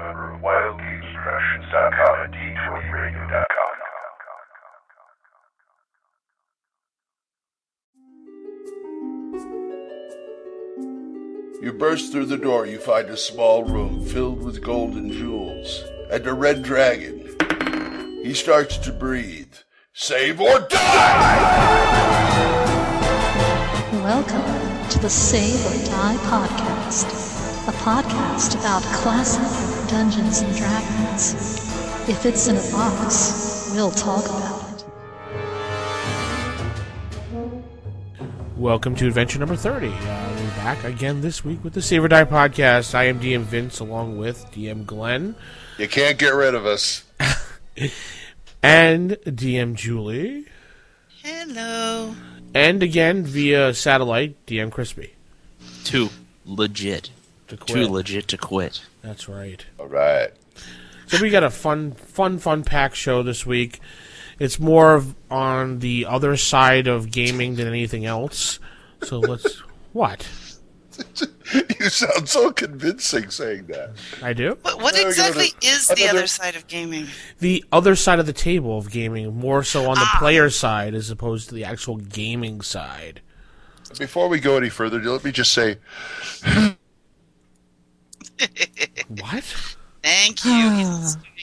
member of WildGamesProductions.com and D20Radio.com. You burst through the door, you find a small room filled with golden jewels, and a red dragon. He starts to breathe. Save or die! Welcome to the Save or Die podcast, a podcast about classic Dungeons and Dragons. If it's in a box, we'll talk about it. Welcome to adventure number 30. We're back again this week with the Save or Die podcast. I am DM Vince along with DM Glenn. You can't get rid of us. And DM Julie. Hello. And again, via satellite, DM Crispy. Too legit to quit. That's right. All right. So we got a fun packed show this week. It's more on the other side of gaming than anything else. So let's... What? You sound so convincing saying that. I do? What exactly is the other side of gaming? The other side of the table of gaming, more so on the player side as opposed to the actual gaming side. Before we go any further, let me just say... What? Thank you.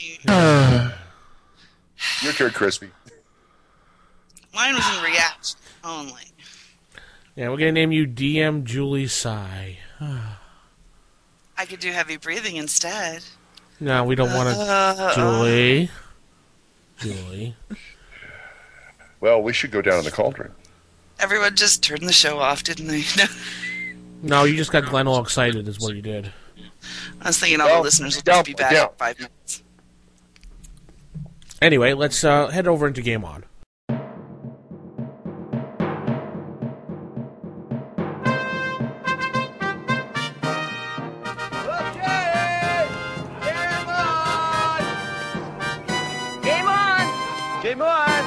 Your turn, Crispy. Mine was in reaction only. Yeah, we're going to name you DM Julie Sigh. I could do heavy breathing instead. No, we don't want to... Julie. Well, we should go down in the cauldron. Everyone just turned the show off, didn't they? No, you just got Glenn all excited is what you did. I was thinking all the listeners will just be back in 5 minutes. Anyway, let's head over into Game On. Game on!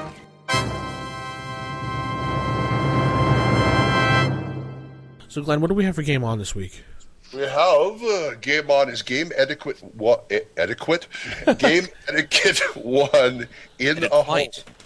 So, Glenn, what do we have for Game On this week? We have Game On is Game Etiquette Game Etiquette 1 in a home.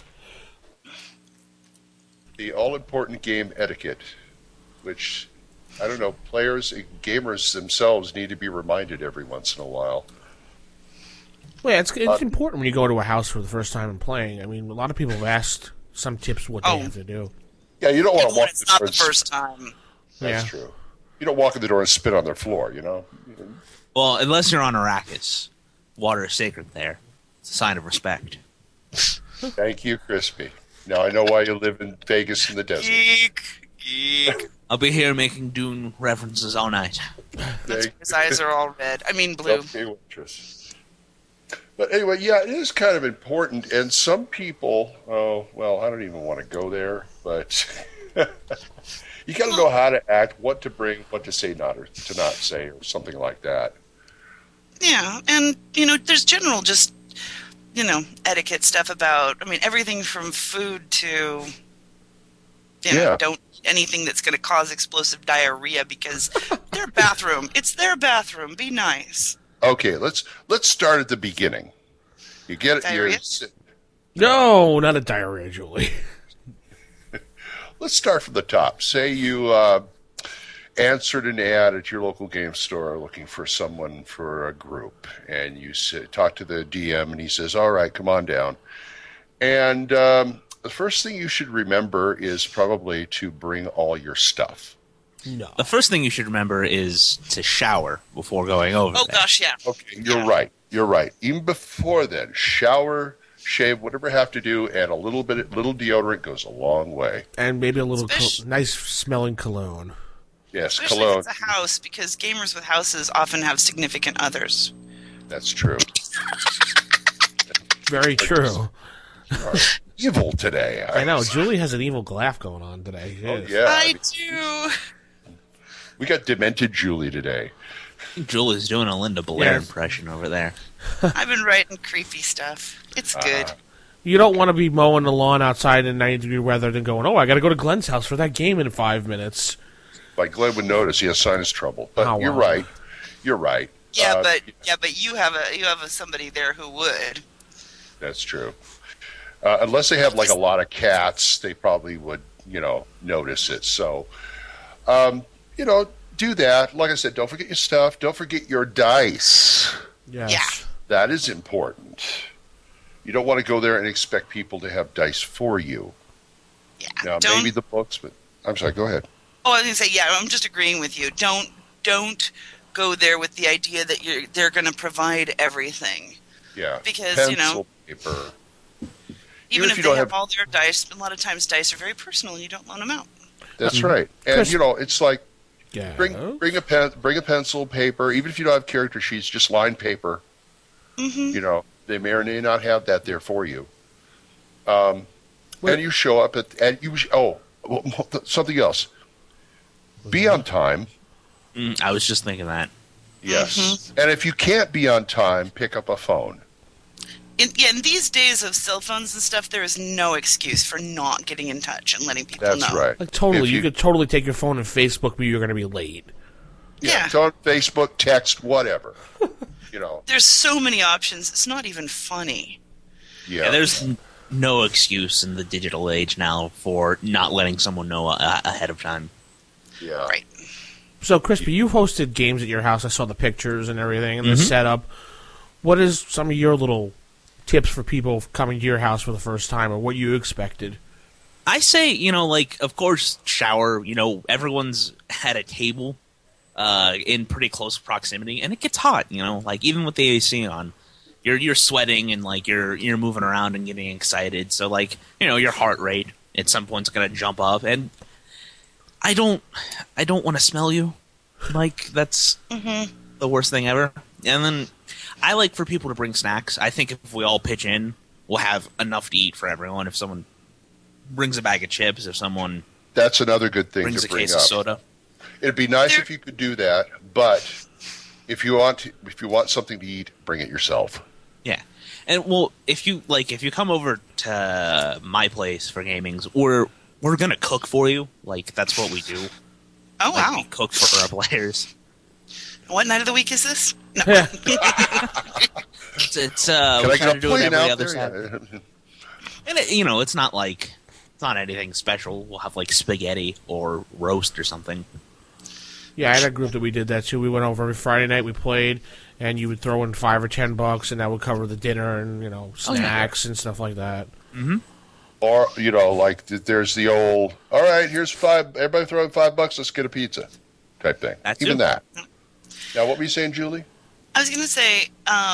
The all-important game etiquette, which, I don't know, players and gamers themselves need to be reminded every once in a while. Well, yeah, it's important when you go to a house for the first time and playing. I mean, a lot of people have asked some tips what they have to do. Yeah, you don't want to walk it's not the first time. That's true. You don't walk in the door and spit on their floor, you know? Well, unless you're on Arrakis. Water is sacred there. It's a sign of respect. Thank you, Crispy. Now I know why you live in Vegas in the desert. Geek. I'll be here making Dune references all night. That's why his eyes are all red. I mean blue. Okay, waitress. But anyway, yeah, it is kind of important. And some people, I don't even want to go there, but you got to know how to act, what to bring, what to say, not or to not say, or something like that. Yeah, and, there's general just, etiquette stuff about, everything from food to, don't eat anything that's going to cause explosive diarrhea because it's their bathroom, be nice. Okay, let's start at the beginning. You get Diarrhea? No, not a diarrhea, Julie. Let's start from the top. Say you answered an ad at your local game store looking for someone for a group, and you talk to the DM, and he says, all right, come on down. And the first thing you should remember is probably to bring all your stuff. No. The first thing you should remember is to shower before going over there. Gosh, yeah. Okay, you're right. Even before then, shower, shave, whatever you have to do, and a little deodorant goes a long way. And maybe a little nice smelling cologne. Yes, Especially cologne. if it's a house, because gamers with houses often have significant others. That's true. Very true. You are evil today. I know. Julie has an evil laugh going on today. Yeah. I do. We got demented Julie today. Julie's doing a Linda Blair impression over there. I've been writing creepy stuff. It's good. You don't want to be mowing the lawn outside in 90-degree weather and going, I got to go to Glenn's house for that game in 5 minutes. Like Glenn would notice, he has sinus trouble. But you're right. Yeah, but you have somebody there who would. That's true. Unless they have like a lot of cats, they probably would, notice it. So, do that. Like I said, don't forget your stuff. Don't forget your dice. Yes. Yeah. That is important. You don't want to go there and expect people to have dice for you. Yeah. Now, maybe the books, but I'm sorry, go ahead. Oh, I was going to say, yeah, I'm just agreeing with you. Don't go there with the idea that they're going to provide everything. Yeah. Because, pencil, paper. Even if they have all their dice, a lot of times dice are very personal and you don't loan them out. That's right. And, it's like, Yeah. bring a pencil, paper, even if you don't have character sheets, just lined paper. Mm-hmm. They may or may not have that there for you. And you show up something else. Be on time. I was just thinking that. Yes. Mm-hmm. And if you can't be on time, pick up a phone. In these days of cell phones and stuff, there is no excuse for not getting in touch and letting people know. That's right. Like, totally. If You could totally take your phone and Facebook, but you're going to be late. Yeah. It's on Facebook, text, whatever. There's so many options. It's not even funny. Yeah. Yeah, there's no excuse in the digital age now for not letting someone know ahead of time. Yeah. Right. So, Crispy, you've hosted games at your house. I saw the pictures and everything and the setup. What is some of your little tips for people coming to your house for the first time, or what you expected? I say, of course, shower. Everyone's at a table in pretty close proximity, and it gets hot. Even with the AC on, you're sweating and you're moving around and getting excited. So your heart rate at some point's gonna jump up, and I don't want to smell you. That's the worst thing ever. And then I like for people to bring snacks. I think if we all pitch in, we'll have enough to eat for everyone. If someone brings a bag of chips, if someone That's another good thing brings to a bring case up. of soda. It'd be nice if you could do that, but if you want something to eat, bring it yourself. Yeah. And if you come over to my place for gamings, we're gonna cook for you. That's what we do. Oh, wow. We cook for our players. What night of the week is this? No. It's Can we I try get to a do it plane every out other there? Saturday. And it's not anything special. We'll have spaghetti or roast or something. Yeah, I had a group that we did that too. We went over every Friday night, we played, and you would throw in $5 or $10, and that would cover the dinner and snacks and stuff like that. Mm-hmm. Or there's the old, all right, here's $5. Everybody throw in $5. Let's get a pizza, type thing. Even that. Now, what were you saying, Julie? I was going to say,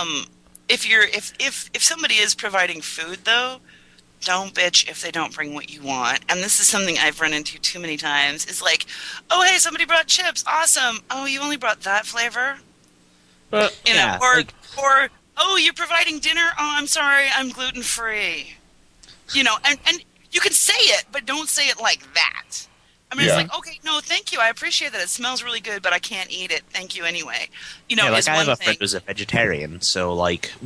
if somebody is providing food, though, don't bitch if they don't bring what you want. And this is something I've run into too many times. It's like, oh, hey, somebody brought chips. Awesome. Oh, you only brought that flavor? Or, oh, you're providing dinner? Oh, I'm sorry, I'm gluten-free. And you can say it, but don't say it like that. I mean, It's like, okay, no, thank you. I appreciate that. It smells really good, but I can't eat it. Thank you anyway. I have a friend who's a vegetarian, so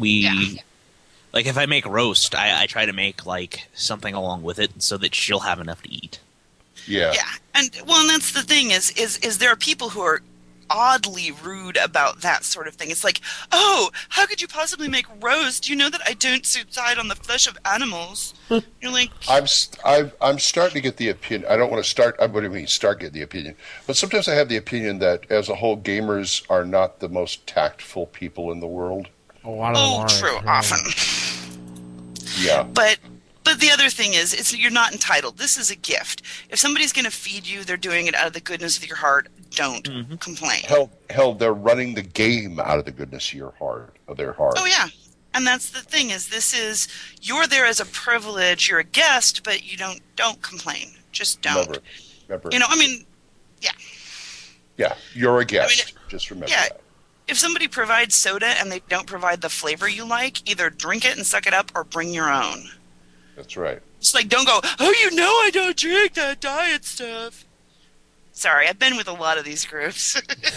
if I make roast, I try to make something along with it so that she'll have enough to eat. Yeah. Yeah, and that's the thing is there are people who are oddly rude about that sort of thing. It's like, oh, how could you possibly make roast? You know that I don't subside on the flesh of animals. You're like, I'm starting to get the opinion. I don't want to start. What do you mean start getting the opinion? But sometimes I have the opinion that as a whole, gamers are not the most tactful people in the world. A lot of them are. true, Yeah. often. Yeah. But the other thing is you're not entitled. This is a gift. If somebody's going to feed you, they're doing it out of the goodness of your heart. Don't complain. Hell, they're running the game out of the goodness of their heart. Oh, yeah. And that's the thing you're there as a privilege. You're a guest, but you don't complain. Just don't. Remember. Yeah. Yeah, you're a guest. Just remember that. If somebody provides soda and they don't provide the flavor you like, either drink it and suck it up or bring your own. That's right. It's like, don't go, oh, I don't drink that diet stuff. Sorry, I've been with a lot of these groups.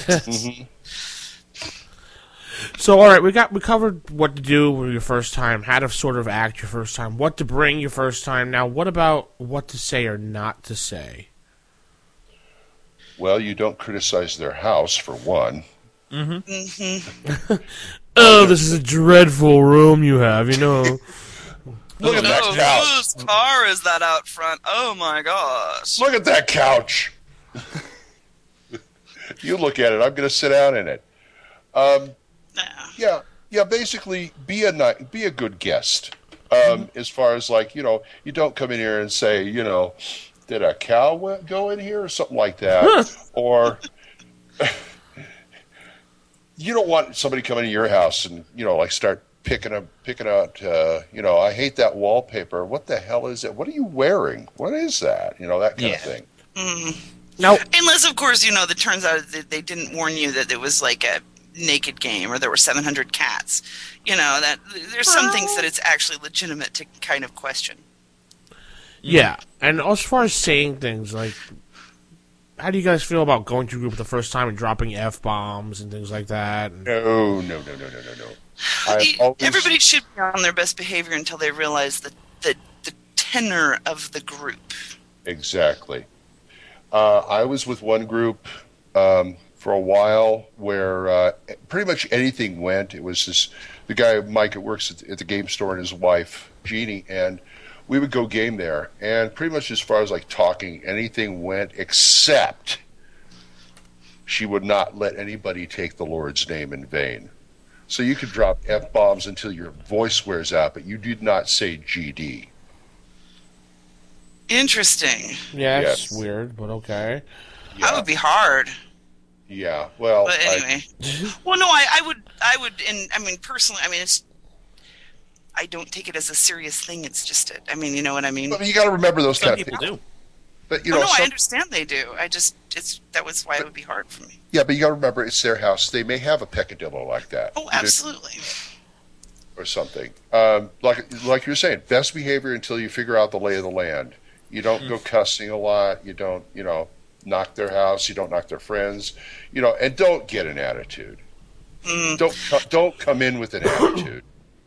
So, all right, we covered what to do your first time, how to sort of act your first time, what to bring your first time. Now, what about what to say or not to say? Well, you don't criticize their house, for one. Oh, this is a dreadful room you have, you know. Look at that couch. Whose car is that out front? Oh my gosh. Look at that couch. You look at it. I'm going to sit down in it. Yeah. Basically, be a good guest. As far as you don't come in here and say, did a cow go in here or something like that, or you don't want somebody coming to your house and start picking out. I hate that wallpaper. What the hell is it? What are you wearing? What is that? That kind of thing. No. Unless, of course, it turns out that they didn't warn you that it was like a naked game or there were 700 cats. That there's some things that it's actually legitimate to kind of question. Yeah, and as far as saying things, how do you guys feel about going to a group the first time and dropping F-bombs and things like that? No. Everybody should be on their best behavior until they realize the tenor of the group. Exactly. I was with one group for a while where pretty much anything went. It was the guy, Mike, that works at the game store, and his wife, Jeannie, and we would go game there. And pretty much as far as talking, anything went, except she would not let anybody take the Lord's name in vain. So you could drop F-bombs until your voice wears out, but you did not say GD. Interesting. Yeah, it's weird, but okay. That would be hard. Yeah, well... But anyway. I would, and I mean, personally, I don't take it as a serious thing. It's just, you know what I mean? But you got to remember those Some kind of people people. do. But, I understand they do. That was why it would be hard for me. Yeah, but you got to remember, it's their house. They may have a peccadillo like that. Oh, absolutely. Or something. Like you were saying, best behavior until you figure out the lay of the land. You don't go cussing a lot. You don't, knock their house. You don't knock their friends. And don't get an attitude. Don't come in with an attitude.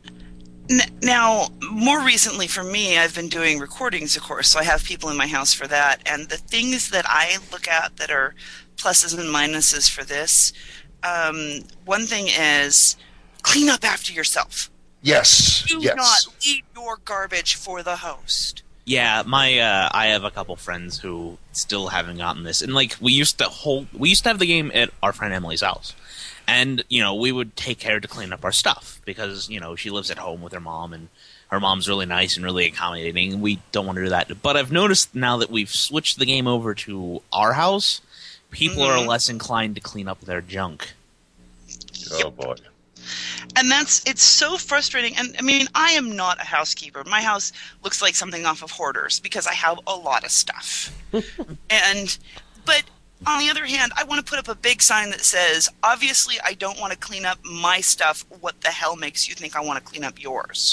Now, more recently for me, I've been doing recordings, of course, so I have people in my house for that. And the things that I look at that are pluses and minuses for this, one thing is clean up after yourself. Yes. Do not leave your garbage for the host. Yeah, I have a couple friends who still haven't gotten this, and we used to have the game at our friend Emily's house, and we would take care to clean up our stuff because she lives at home with her mom, and her mom's really nice and really accommodating. And we don't want to do that, but I've noticed now that we've switched the game over to our house, people are less inclined to clean up their junk. Oh boy. And it's so frustrating. And I am not a housekeeper. My house looks like something off of Hoarders because I have a lot of stuff. But on the other hand, I want to put up a big sign that says, obviously I don't want to clean up my stuff. What the hell makes you think I want to clean up yours?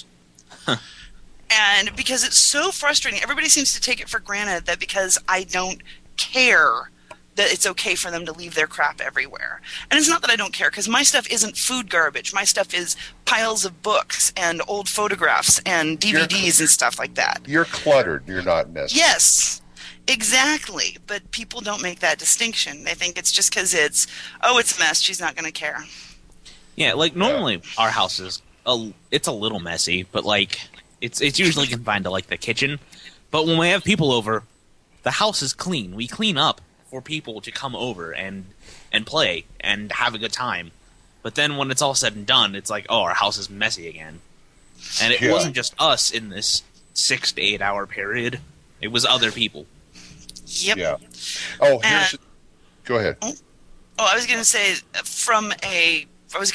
And because it's so frustrating, everybody seems to take it for granted that because I don't care that it's okay for them to leave their crap everywhere. And it's not that I don't care, because my stuff isn't food garbage. My stuff is piles of books and old photographs and DVDs and stuff like that. You're cluttered. You're not messy. Yes, exactly. But people don't make that distinction. They think it's just because it's a mess, she's not going to care. Yeah, normally our house is it's a little messy, but it's usually confined to the kitchen. But when we have people over, the house is clean. We clean up for people to come over and play and have a good time. But then when it's all said and done, it's our house is messy again. And it wasn't just us in this 6 to 8 hour period. It was other people. Yep. Yeah. Oh, go ahead. Oh, I was going to say from a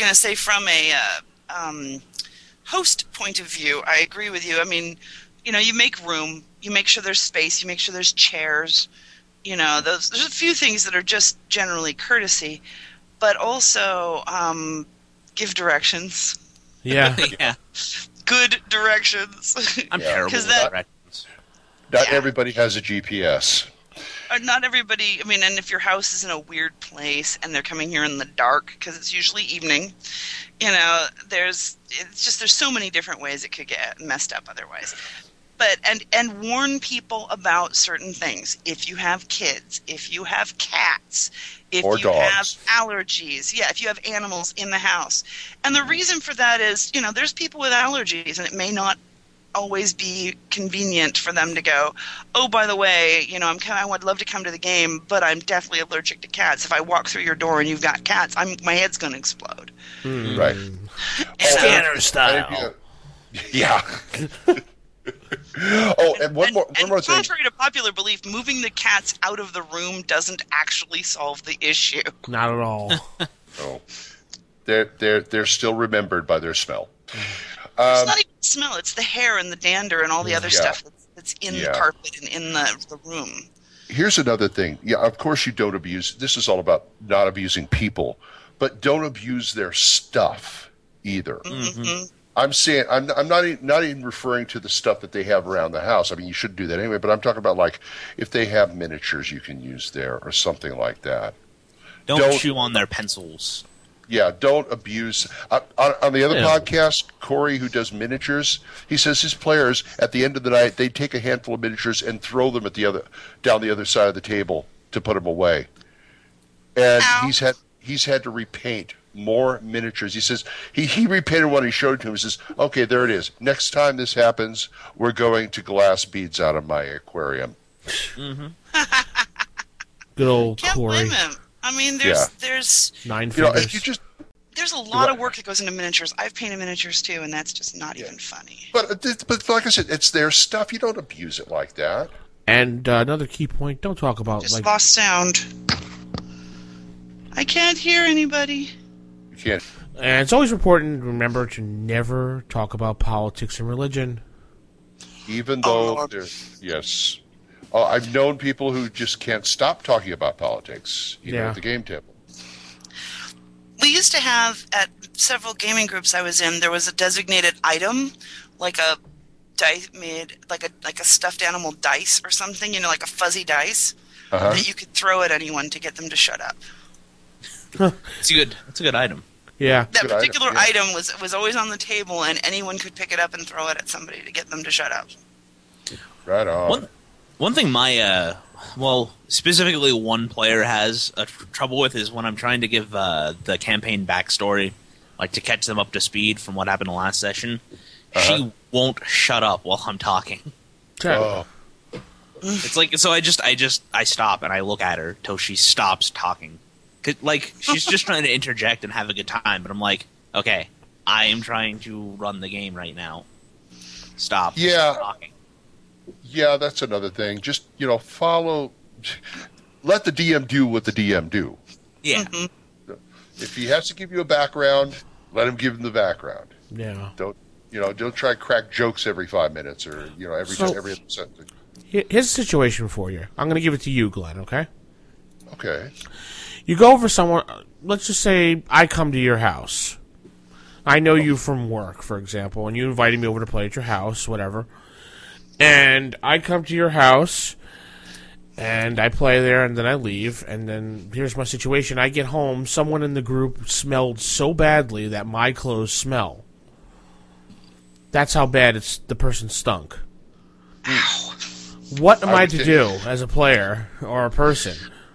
host point of view, I agree with you. You make room, you make sure there's space, you make sure there's chairs. There's a few things that are just generally courtesy, but also give directions. Yeah. Yeah. Good directions. I'm terrible with directions. Not everybody has a GPS. Not everybody. And if your house is in a weird place and they're coming here in the dark, because it's usually evening, there's so many different ways it could get messed up otherwise. but and warn people about certain things. If you have kids, if you have cats, if or you dogs. have allergies, if you have animals in the house. And the reason for that is, there's people with allergies, and it may not always be convenient for them to go, oh, by the way, I would love to come to the game, but I'm definitely allergic to cats. If I walk through your door and you've got cats, my head's going to explode. Right. Scanner style. Yeah. And one more thing. Contrary to popular belief, moving the cats out of the room doesn't actually solve the issue. Not at all. Oh, they're still remembered by their smell. It's not even the smell; it's the hair and the dander and all the other stuff that's in the carpet and in the room. Here's another thing. Yeah, of course you don't abuse. This is all about not abusing people, but don't abuse their stuff either. Mm-hmm. I'm saying I'm not even referring to the stuff that they have around the house. I mean, you should do that anyway. But I'm talking about like if they have miniatures you can use there or something like that. Don't chew on their pencils. Yeah, don't abuse. On the other podcast, Corey, who does miniatures, he says his players at the end of the night they take a handful of miniatures and throw them down the other side of the table to put them away. And he's had to repaint more miniatures. He says he repainted one. He showed it to him. He says, "Okay, there it is. Next time this happens, we're going to glass beads out of my aquarium." Mm-hmm. Good old Can't Corey. blame him. I mean, there's 9 figures. There's a lot of work that goes into miniatures. I've painted miniatures too, and that's just not even funny. But like I said, it's their stuff. You don't abuse it like that. And another key point: don't talk about Just lost sound. I can't hear anybody. You can't. And it's always important to remember to never talk about politics and religion. Even though yes. I've known people who just can't stop talking about politics, at the game table. We used to have, at several gaming groups I was in, there was a designated item, like a dice made, like a stuffed animal dice or something, like a fuzzy dice, that you could throw at anyone to get them to shut up. It's a good item. Yeah. That particular item was always on the table, and anyone could pick it up and throw it at somebody to get them to shut up. Right on. One thing specifically one player has trouble with is when I'm trying to give the campaign backstory, like to catch them up to speed from what happened in the last session. She won't shut up while I'm talking. Oh. It's like, so I stop and I look at her till she stops talking. Like, she's just trying to interject and have a good time, but I'm like, okay, I am trying to run the game right now. Stop talking. Yeah, that's another thing. Just, follow. Let the DM do what the DM do. Yeah. Mm-hmm. If he has to give you a background, let him give him the background. Yeah. Don't try to crack jokes every 5 minutes or, every other sentence. Here's a situation for you. I'm going to give it to you, Glenn, okay? Okay. You go over someone, let's just say I come to your house. I know you from work, for example, and you invited me over to play at your house, whatever. And I come to your house, and I play there, and then I leave, and then here's my situation. I get home, someone in the group smelled so badly that my clothes smell. That's how bad the person stunk. Ow. What am I to do as a player or a person?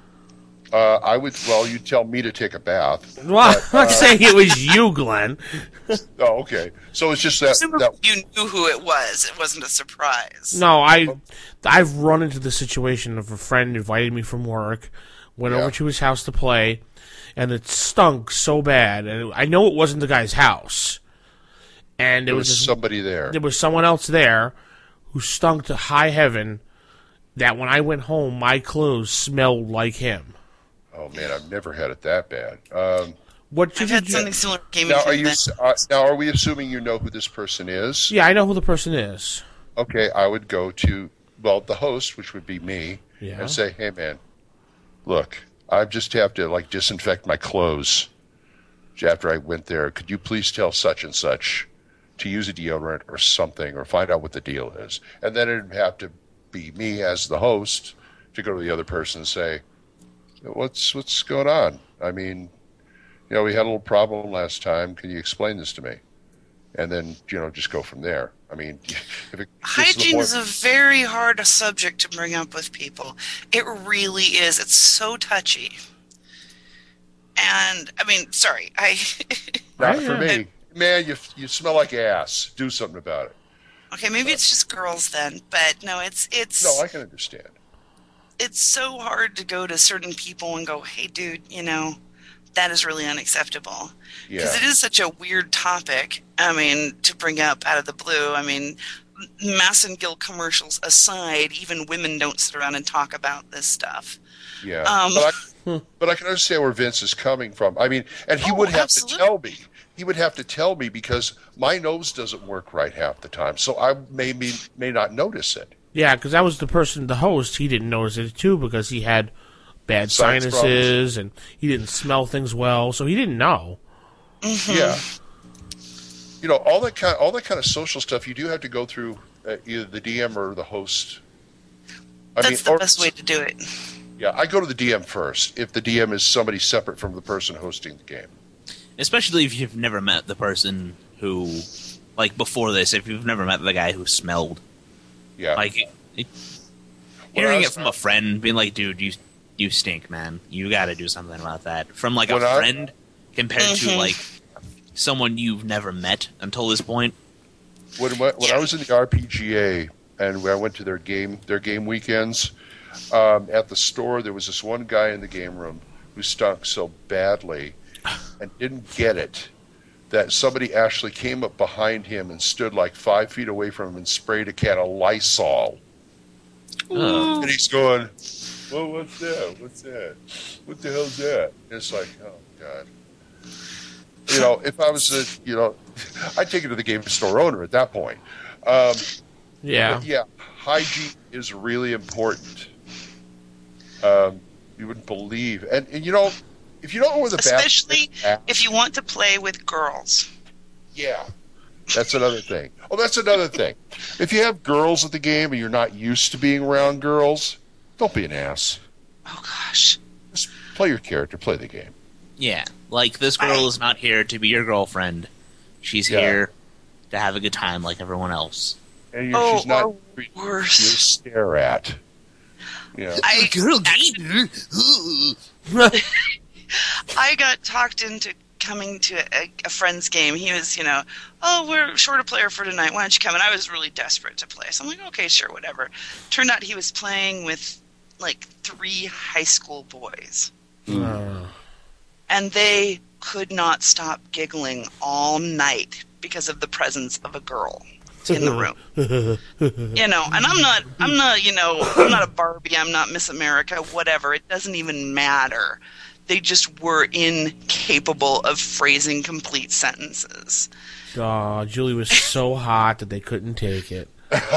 You'd tell me to take a bath. Well, I'm not saying it was you, Glenn. Oh, okay. So it's just that you knew who it was. It wasn't a surprise. No, I've run into the situation of a friend invited me from work, went over to his house to play, and it stunk so bad. And I know it wasn't the guy's house. And there was somebody there. There was someone else there who stunk to high heaven that when I went home, my clothes smelled like him. Oh, man, I've never had it that bad. I've had something similar. Now, are we assuming you know who this person is? Yeah, I know who the person is. Okay, I would go to, the host, which would be me, and say, hey, man, look, I just have to, disinfect my clothes after I went there. Could you please tell such and such to use a deodorant or something or find out what the deal is? And then it'd have to be me as the host to go to the other person and say, what's going on? I mean, we had a little problem last time. Can you explain this to me? and then just go from there. I mean, if it, hygiene is a very hard subject to bring up with people. It really is. It's so touchy. And I mean, sorry, not for me. Man, you smell like ass. Do something about it. Okay, maybe it's just girls then, but no, it's. No, I can understand. It's so hard to go to certain people and go, "Hey, dude, that is really unacceptable." Because it is such a weird topic. I mean, to bring up out of the blue. I mean, Massengill commercials aside, even women don't sit around and talk about this stuff. Yeah, but I can understand where Vince is coming from. I mean, and he would have to tell me. He would have to tell me because my nose doesn't work right half the time, so I may not notice it. Yeah, because that was the host. He didn't notice it too because he had bad sinuses and he didn't smell things well, so he didn't know. Mm-hmm. Yeah, all that kind of social stuff. You do have to go through either the DM or the host. That's the best way to do it. Yeah, I go to the DM first if the DM is somebody separate from the person hosting the game. Especially if you've never met the person who, like before this, if you've never met the guy who smelled. Yeah. Like, hearing it from a friend, being like, dude, you stink, man. You got to do something about that. From like a friend compared to like someone you've never met until this point. When I was in the RPGA and when I went to their game weekends, at the store, there was this one guy in the game room who stunk so badly and didn't get it that somebody actually came up behind him and stood like 5 feet away from him and sprayed a can of Lysol. And he's going, well, what's that? What's that? What the hell's that? And it's like, oh, God. If I was I'd take it to the game store owner at that point. Yeah. Yeah, hygiene is really important. You wouldn't believe. And if you don't know where the especially if you want to play with girls. Yeah, that's another thing. Oh, that's another thing. If you have girls at the game and you're not used to being around girls, don't be an ass. Oh, gosh. Just play your character. Play the game. Yeah, like this girl is not here to be your girlfriend. She's here to have a good time like everyone else. And she's not worse. You stare at. Yeah. I got talked into coming to a friend's game. He was, we're short a player for tonight. Why don't you come? And I was really desperate to play. So I'm like, okay, sure, whatever. Turned out he was playing with like 3 high school boys. And they could not stop giggling all night because of the presence of a girl in the room. And I'm not I'm not a Barbie, I'm not Miss America, whatever. It doesn't even matter. They just were incapable of phrasing complete sentences. Julie was so hot that they couldn't take it.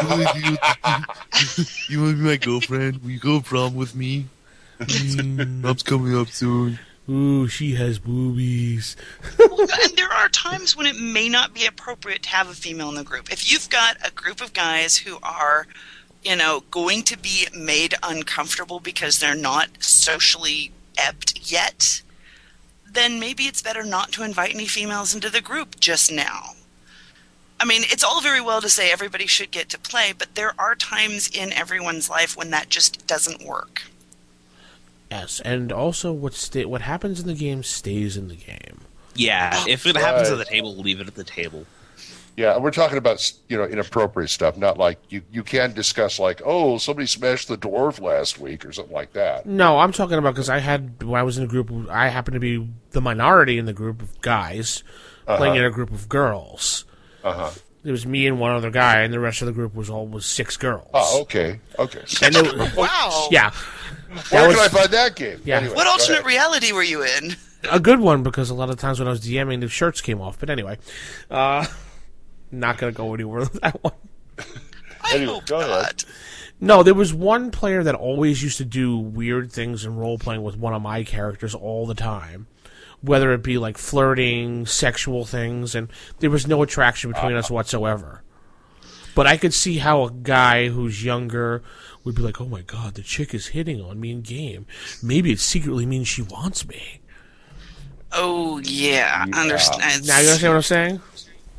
You want to be my girlfriend? Will you go to prom with me? Mom's coming up soon. Ooh, she has boobies. And there are times when it may not be appropriate to have a female in the group. If you've got a group of guys who are, going to be made uncomfortable because they're not socially ebbed yet, then maybe it's better not to invite any females into the group just now. I mean, it's all very well to say everybody should get to play, but there are times in everyone's life when that just doesn't work. Yes, and also what happens in the game stays in the game. Yeah, if it happens at the table, leave it at the table. Yeah, we're talking about inappropriate stuff, not like you can discuss like, oh, somebody smashed the dwarf last week or something like that. No, I'm talking about because when I was in a group, I happened to be the minority in the group of guys playing in a group of girls. It was me and one other guy, and the rest of the group was 6 girls. Oh, okay. And wow. Yeah. Where can I find that game? Yeah. Anyway, what alternate reality were you in? A good one, because a lot of times when I was DMing, the shirts came off. But anyway, not going to go anywhere with that one. Anyway, go ahead. No, there was one player that always used to do weird things in role-playing with one of my characters all the time. Whether it be like flirting, sexual things, and there was no attraction between us whatsoever. But I could see how a guy who's younger would be like, oh my God, the chick is hitting on me in game. Maybe it secretly means she wants me. Oh, yeah. Understand. Now you understand what I'm saying?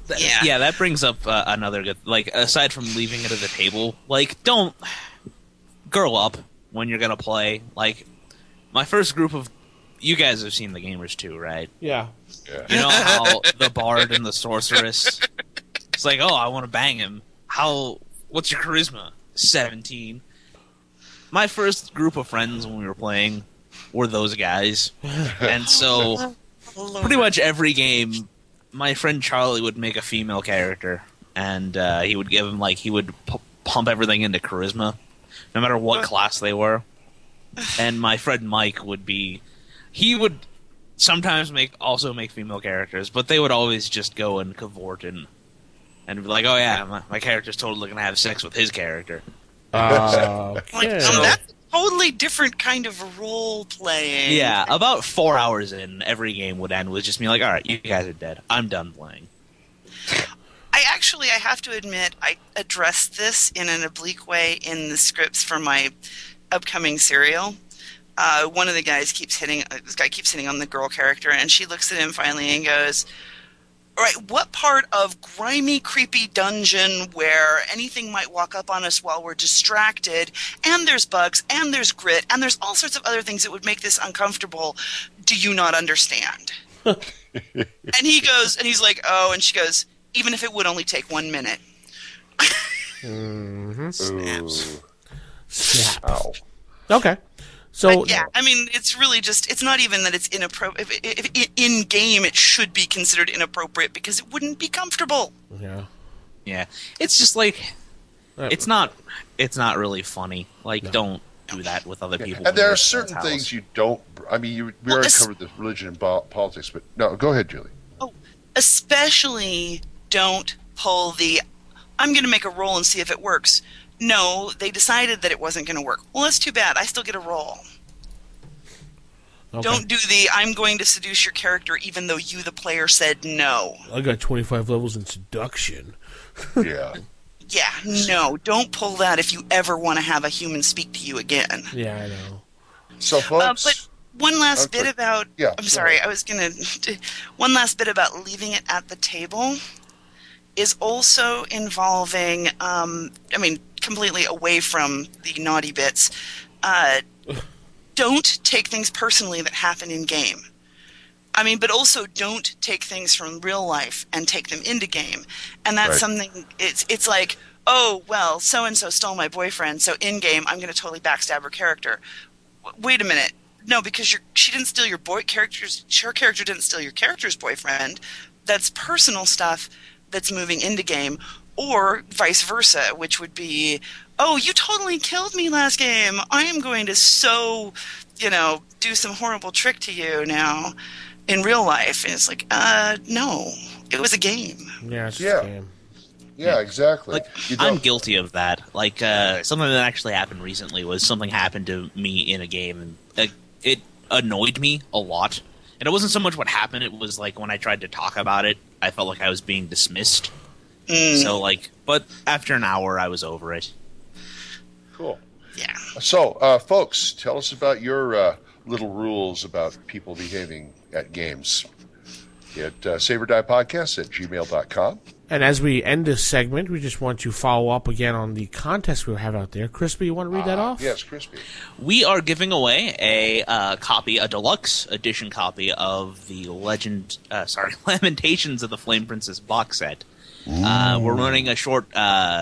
Yeah. That brings up another good, like, aside from leaving it at the table, like, don't girl up when you're gonna play. Like, my first group of, you guys have seen The Gamers too, right? Yeah. You know how the bard and the sorceress, it's like, oh, I want to bang him. What's your charisma? 17. My first group of friends when we were playing were those guys. And so, pretty much every game, my friend Charlie would make a female character. And he would give him, like, he would pump everything into charisma, no matter what class they were. And my friend Mike he would sometimes also make female characters, but they would always just go and cavort and be like, oh yeah, my character's totally going to have sex with his character. Like, that's a totally different kind of role playing. Yeah, about 4 hours in, every game would end with just me like, all right, you guys are dead. I'm done playing. I have to admit, I addressed this in an oblique way in the scripts for my upcoming serial. One of the guys keeps hitting on the girl character, and she looks at him finally and goes, all right, what part of grimy, creepy dungeon where anything might walk up on us while we're distracted, and there's bugs, and there's grit, and there's all sorts of other things that would make this uncomfortable, do you not understand? And he's like, oh, and she goes, even if it would only take 1 minute. Mm-hmm. Snaps. Snap. Ow. Okay. So But yeah, I mean, it's really just, it's not even that it's inappropriate. If in game, it should be considered inappropriate because it wouldn't be comfortable. Yeah. Yeah, it's just like, it's not really funny. Like, don't do that with other people. And there are certain things you don't. I mean, we already covered the religion and politics, but no, go ahead, Julie. Oh, especially don't pull the, I'm going to make a roll and see if it works. No, they decided that it wasn't going to work. Well, that's too bad. I still get a roll. Okay. Don't do the, I'm going to seduce your character even though you, the player, said no. I got 25 levels in seduction. Yeah. Yeah, no, don't pull that if you ever want to have a human speak to you again. Yeah, I know. So, folks. But one last bit about, Yeah, I'm sorry, one last bit about leaving it at the table is also involving, completely away from the naughty bits, don't take things personally that happen in game. I mean, but also don't take things from real life and take them into game. And that's something, it's like, oh, well, so-and-so stole my boyfriend, so in game I'm going to totally backstab her character. Wait a minute. No, because she didn't steal your her character didn't steal your character's boyfriend. That's personal stuff that's moving into game. Or vice versa, which would be, oh, you totally killed me last game. I am going to do some horrible trick to you now in real life. And it's like, no, it was a game. Yeah, it's just a game. Yeah, exactly. Like, I'm guilty of that. Like, something that actually happened recently was something happened to me in a game, and it annoyed me a lot. And it wasn't so much what happened, it was like when I tried to talk about it, I felt like I was being dismissed. So, but after an hour, I was over it. Cool. Yeah. So, folks, tell us about your little rules about people behaving at games. At saberdiepodcast@gmail.com. And as we end this segment, we just want to follow up again on the contest we have out there. Crispy, you want to read that off? Yes, Crispy. We are giving away a deluxe edition copy of the Lamentations of the Flame Princess box set. We're running a short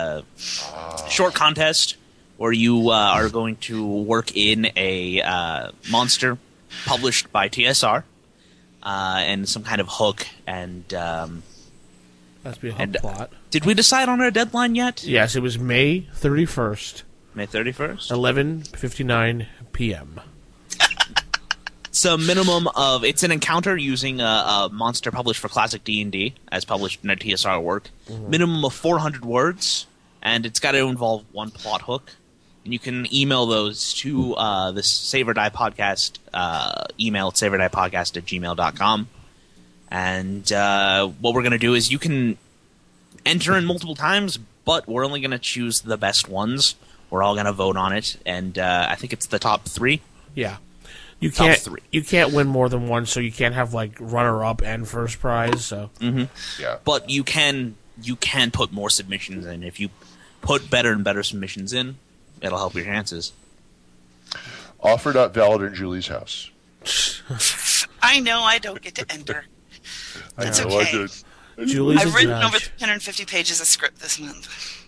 contest where you are going to work in a monster published by TSR and some kind of hook and. That's be a hook plot. Did we decide on a deadline yet? Yes, it was May 31st. May 31st? 11:59 p.m. So minimum of, it's an encounter using a monster published for Classic D&D, as published in a TSR work. Mm-hmm. Minimum of 400 words, and it's got to involve one plot hook. And you can email those to the Save or Die Podcast email at saverdiepodcast@gmail.com. And what we're going to do is you can enter in multiple times, but we're only going to choose the best ones. We're all going to vote on it, and I think it's the top 3. Yeah. You top can't 3. you can't win more than one, so you can't have like runner up and first prize. So Yeah. But you can put more submissions in. If you put better and better submissions in, it'll help your chances. Offer not valid in Julie's house. I know I don't get to enter. That's I know I okay. did. Julie's I've a written judge. over 350 pages of script this month.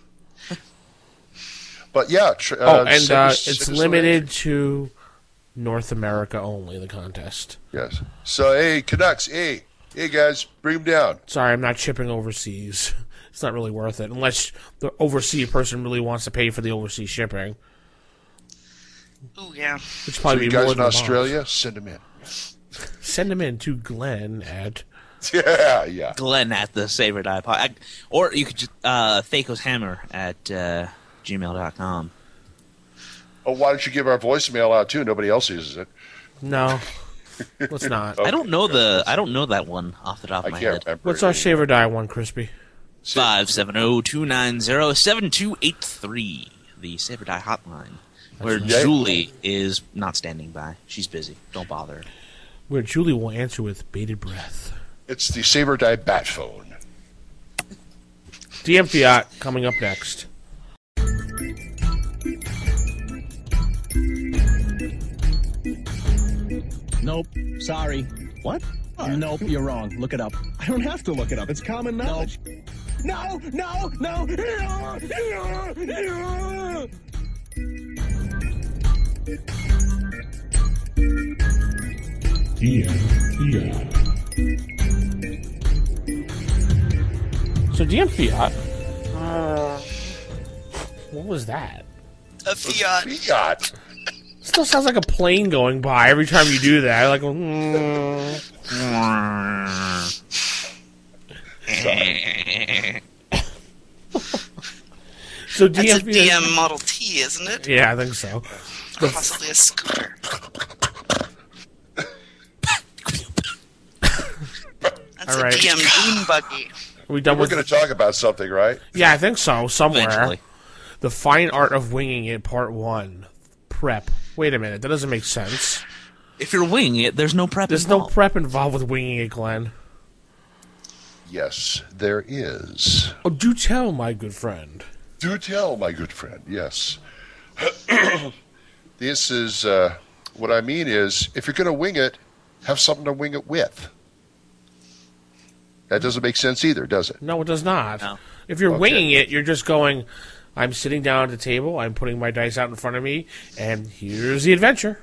But yeah, It's limited to North America only. The contest. Yes. So hey, Canucks, hey guys, bring them down. Sorry, I'm not shipping overseas. It's not really worth it unless the overseas person really wants to pay for the overseas shipping. Ooh, yeah. Which So probably you be more guys in than a Australia, send them in. month. Send them in to Glenn at. Yeah. Glenn at the Saber Die Pod. Or you could just Thaco's Hammer at gmail.com. Oh, why don't you give our voicemail out too? Nobody else uses it. No, let's not. I don't know that one off the top I of my can't head. remember. What's our Save or Die one, Crispy? 570-290-7283. The Saber Die hotline. Where right. Julie is not standing by. She's busy. Don't bother her. Where Julie will answer with bated breath. It's the Saber Die bat phone. DM Fiat coming up next. Nope. Sorry. What? Nope, you're wrong. Look it up. I don't have to look it up. It's common knowledge. No! So DM Fiat. What was that? A Fiat. Fiat. Still sounds like a plane going by every time you do that. Like, so That's DM a DM Model T, isn't it? Yeah, I think so. Possibly a scooter. That's All right. a DM Dune Buggy. Are we done We're with? going to talk about something, right? Yeah, I think so. Somewhere. Eventually. The Fine Art of Winging It, Part 1. Prep. Wait a minute, that doesn't make sense. If you're winging it, there's no prep There's no involved. prep involved with winging it, Glenn. Yes, there is. Oh, do tell, my good friend. Do tell, my good friend. Yes. This is what I mean is, if you're going to wing it, have something to wing it with. That doesn't make sense either, does it? No, it does not. No. If you're Okay. winging it, you're just going, I'm sitting down at the table, I'm putting my dice out in front of me, and here's the adventure.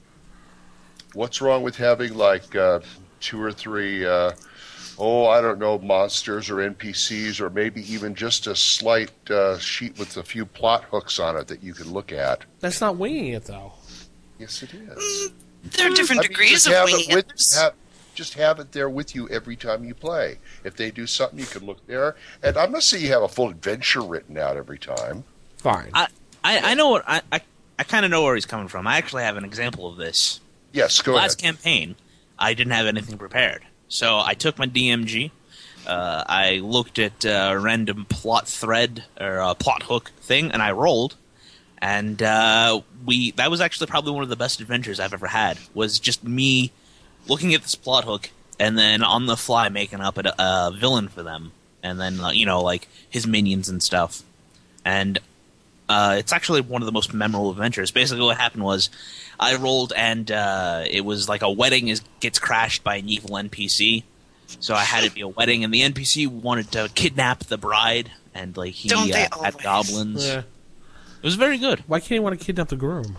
What's wrong with having like 2 or 3, I don't know, monsters or NPCs, or maybe even just a slight sheet with a few plot hooks on it that you can look at? That's not winging it, though. Yes, it is. There are different I mean, degrees just of have winging it with, it. just have it there with you every time you play. If they do something, you can look there. And I'm not saying you have a full adventure written out every time. Fine. I know what I kind of know where he's coming from. I actually have an example of this. Yes, go Last ahead. campaign, I didn't have anything prepared, so I took my DMG. I looked at a random plot thread or a plot hook thing, and I rolled. And that was actually probably one of the best adventures I've ever had. Was just me looking at this plot hook and then on the fly making up a villain for them, and then like his minions and stuff. And it's actually one of the most memorable adventures. Basically, what happened was I rolled, and it was like a wedding gets crashed by an evil NPC. So I had it be a wedding, and the NPC wanted to kidnap the bride, and like he Don't they had always? goblins. Yeah. It was very good. Why can't he want to kidnap the groom?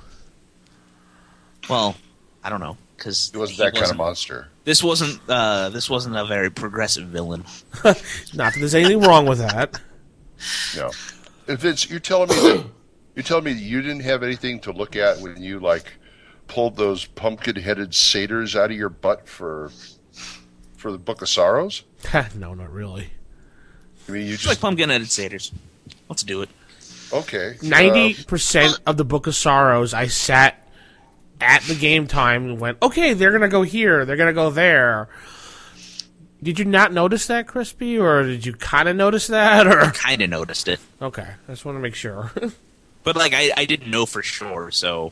Well, I don't know, because It was that kind of monster. This wasn't a very progressive villain. Not that there's anything wrong with that. No. If it's you're telling me that you didn't have anything to look at when you like pulled those pumpkin-headed satyrs out of your butt for the Book of Sorrows? No, not really. I mean, you It's like just pumpkin-headed satyrs. Let's do it. okay. 90% of the Book of Sorrows, I sat at the game time and went, okay, they're going to go here, they're going to go there. Did you not notice that, Crispy, or did you kind of notice that? Or Kind of noticed it, okay, I just want to make sure. but like I didn't know for sure. So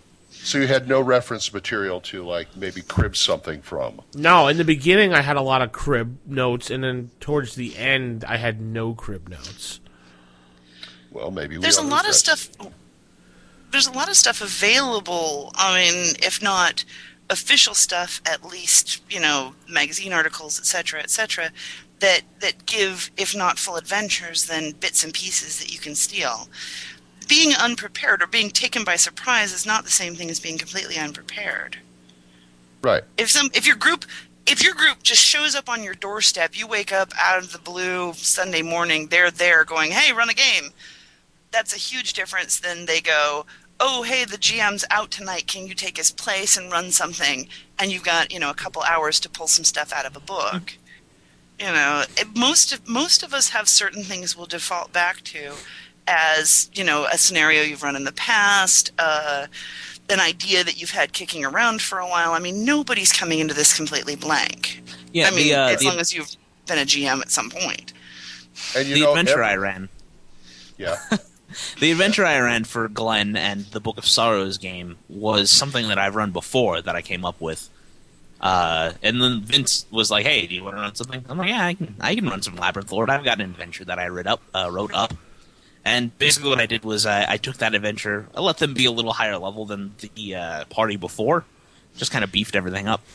So you had no reference material to, like, maybe crib something from? No, in the beginning I had a lot of crib notes, and then towards the end I had no crib notes. Well, maybe There's a lot of stuff. There's a lot of stuff available. I mean, if not official stuff, at least magazine articles, etc., that give, if not full adventures, then bits and pieces that you can steal. Being unprepared or being taken by surprise is not the same thing as being completely unprepared. Right. If your group just shows up on your doorstep, you wake up out of the blue Sunday morning, they're there going, "Hey, run a game." That's a huge difference than they go, "Oh, hey, the GM's out tonight. Can you take his place and run something?" And you've got, a couple hours to pull some stuff out of a book. Most of us have certain things we'll default back to as, a scenario you've run in the past, an idea that you've had kicking around for a while. I mean, nobody's coming into this completely blank. Yeah, as long as you've been a GM at some point. And the adventure I ran. Yeah. The adventure I ran for Glenn and the Book of Sorrows game was something that I've run before that I came up with. And then Vince was like, "Hey, do you want to run something?" I'm like, "Yeah, I can run some Labyrinth Lord. I've got an adventure that I wrote up. And basically what I did was I took that adventure, I let them be a little higher level than the party before, just kind of beefed everything up.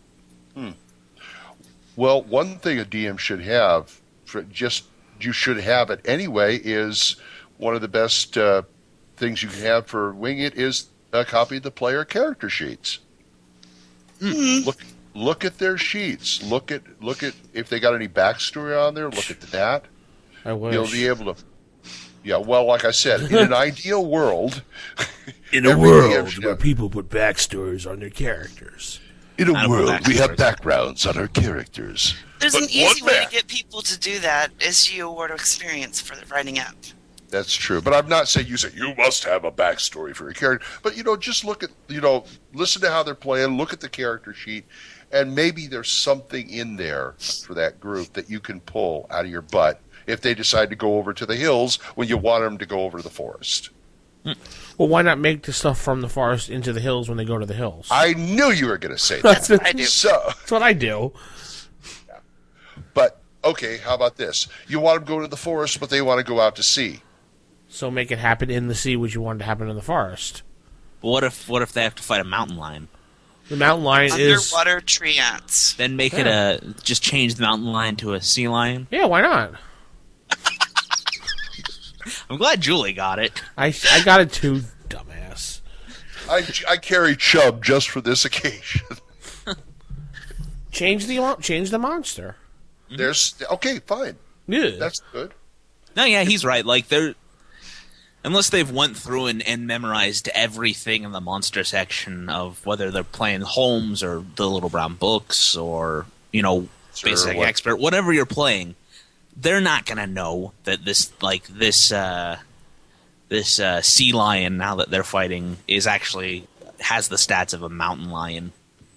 Well, one thing a DM should have, you should have it anyway, is one of the best things you can have for Wing It is a copy of the player character sheets. Look at their sheets. Look at if they got any backstory on there. Look at that. I wish. You'll be able to. Yeah, well, like I said, in an ideal world, in a world where people put backstories on their characters. In a world, we have backgrounds on our characters. There's an easy way to get people to do that is you award experience for the writing up. That's true, but I'm not saying you must have a backstory for your character. But just look at listen to how they're playing, look at the character sheet, and maybe there's something in there for that group that you can pull out of your butt if they decide to go over to the hills when you want them to go over to the forest. Well, why not make the stuff from the forest into the hills when they go to the hills? I knew you were going to say that. That's what I do. That's what I do. Yeah. But, okay, how about this? You want them to go to the forest, but they want to go out to sea. So make it happen in the sea what you want to happen in the forest. What if they have to fight a mountain lion? The mountain lion is... Underwater tree ants. Then make it just change the mountain lion to a sea lion? Yeah, why not? I'm glad Julie got it. I got it too, dumbass. I carry Chubb just for this occasion. Change the monster. Okay, fine. Yeah. That's good. No, yeah, he's right. Like unless they've went through and memorized everything in the monster section of whether they're playing Holmes or the Little Brown Books or Basic Expert, whatever you're playing, they're not gonna know that this sea lion now that they're fighting is actually has the stats of a mountain lion.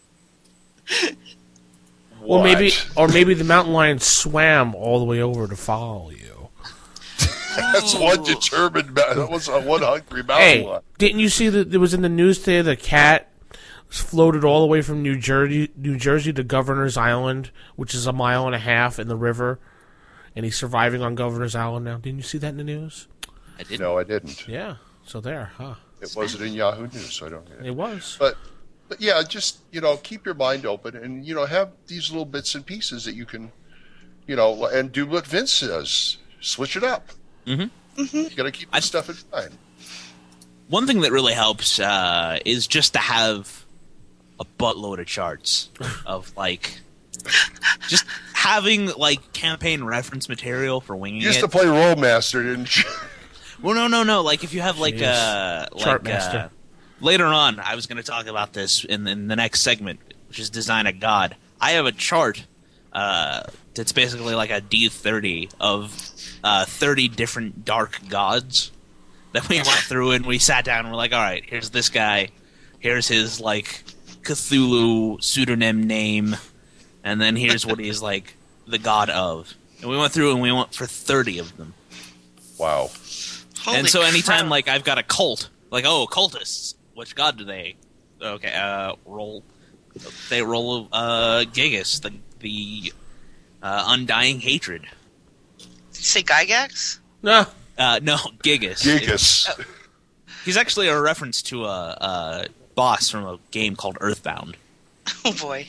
Or maybe the mountain lion swam all the way over to follow you. That's one determined. That was one hungry mountain lion. Didn't you see that it was in the news today? The cat floated all the way from New Jersey to Governor's Island, which is 1.5 miles in the river, and he's surviving on Governor's Island now. Didn't you see that in the news? I didn't. No, I didn't. Yeah. So there, huh? It wasn't in Yahoo News, so I don't get it. It was. But yeah, just keep your mind open and have these little bits and pieces that you can, and do what Vince says. Switch it up. Mm-hmm. You got to keep this stuff in mind. One thing that really helps is just to have a buttload of charts of just having campaign reference material for winging You used it. to play Rollmaster, didn't you? Well, no. Like if you have Chartmaster. Later on, I was going to talk about this in the next segment, which is Design a God. I have a chart that's basically like a D30 of 30 different dark gods that we went through, and we sat down and we're like, all right, here's this guy, here's his Cthulhu pseudonym name, and then here's what he's the god of. And we went through and we went for 30 of them. Wow. Holy and so anytime crap. I've got a cult, occultists, which god do they Okay, roll. They roll Gigas, the undying hatred. Did you say Gygax? No. No, Gigas. Gigas. He's actually a reference to a boss from a game called Earthbound. Oh boy.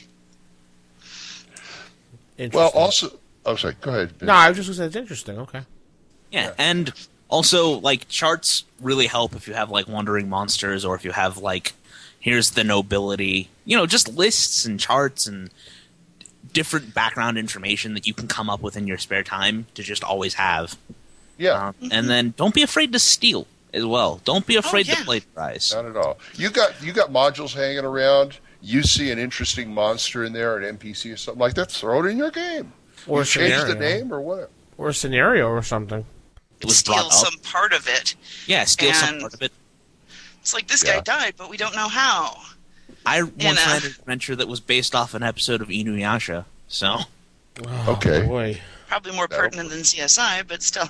Well, also, sorry. Go ahead. No, I was just going to say it's interesting. Okay. Yeah, and also, like, charts really help if you have, like, wandering monsters, or if you have, like, here's the nobility. Just lists and charts and different background information that you can come up with in your spare time to just always have. Yeah. And then don't be afraid to steal as well. Don't be afraid to plagiarize. Not at all. You got modules hanging around. You see an interesting monster in there, an NPC or something like that, throw it in your game. Or change the name or whatever. Or a scenario or something. Steal some part of it. Yeah, steal some part of it. It's like, this guy died, but we don't know how. I once had an adventure that was based off an episode of Inuyasha, so... Okay. Boy. Probably more pertinent than CSI, but still.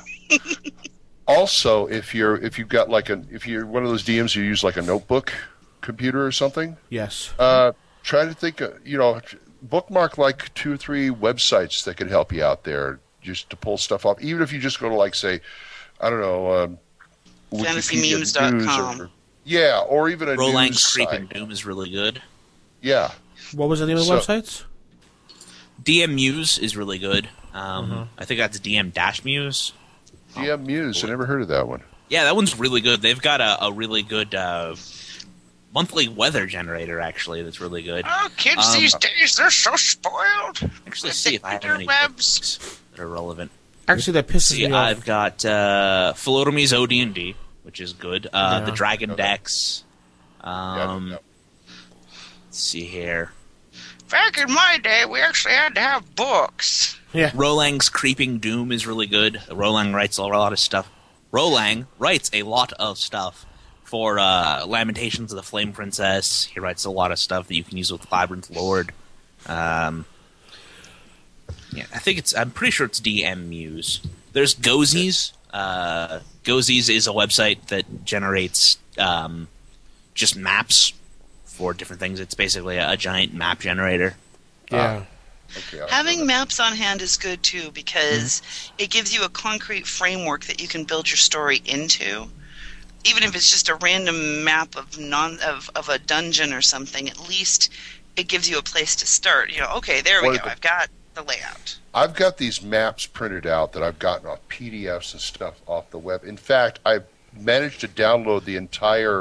Also, if you're one of those DMs who use like a notebook computer or something, yes. Try to think. Bookmark like 2 or 3 websites that could help you out there, just to pull stuff off. Even if you just go to, like, say, I don't know, FantasyMemes.com. Or even a Rolang's news Creeping site. Doom is really good. Yeah. What was the name of the websites? DM Muse is really good. I think that's DM-Muse. DM Muse. I never heard of that one. Yeah, that one's really good. They've got a really good monthly weather generator, actually, that's really good. Oh, kids these days, they're so spoiled. Actually, see if I have any webs that are relevant. Actually, that pisses me off. I've got Philotome's OD&D, which is good. The Dragon Decks. Let's see here. Back in my day, we actually had to have books. Yeah. Rolang's Creeping Doom is really good. Rolang writes a lot of stuff. Rolang writes a lot of stuff for Lamentations of the Flame Princess. He writes a lot of stuff that you can use with Labyrinth Lord. I'm pretty sure it's DM Muse. There's Gozies. Gozies is a website that generates just maps for different things. It's basically a giant map generator. Yeah. Okay, Having maps on hand is good too, because it gives you a concrete framework that you can build your story into. Even if it's just a random map of a dungeon or something, at least it gives you a place to start. Okay, there we go. I've got the layout. I've got these maps printed out that I've gotten off PDFs and stuff off the web. In fact, I've managed to download the entire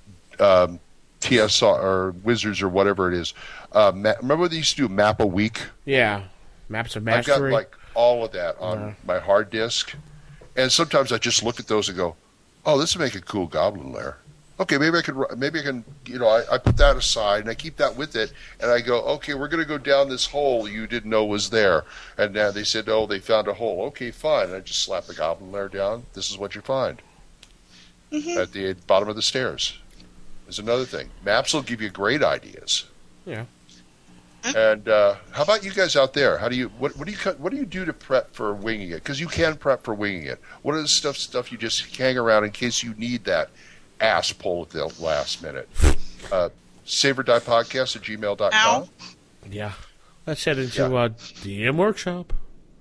TSR or Wizards or whatever it is. Remember they used to do Map a Week? Yeah. Maps of Mastery. I've got like all of that on my hard disk. And sometimes I just look at those and go, oh, this would make a cool goblin lair. Okay, maybe I can, I put that aside and I keep that with it. And I go, okay, we're going to go down this hole you didn't know was there. And now they said, oh, they found a hole. Okay, fine. And I just slap the goblin lair down. This is what you find at the bottom of the stairs. Is another thing. Maps will give you great ideas. Yeah. And how about you guys out there? How do you what do you do to prep for winging it? Because you can prep for winging it. What is the stuff you just hang around in case you need that ass pull at the last minute? SaveOrDiePodcast@gmail.com. Yeah. Let's head into DM Workshop.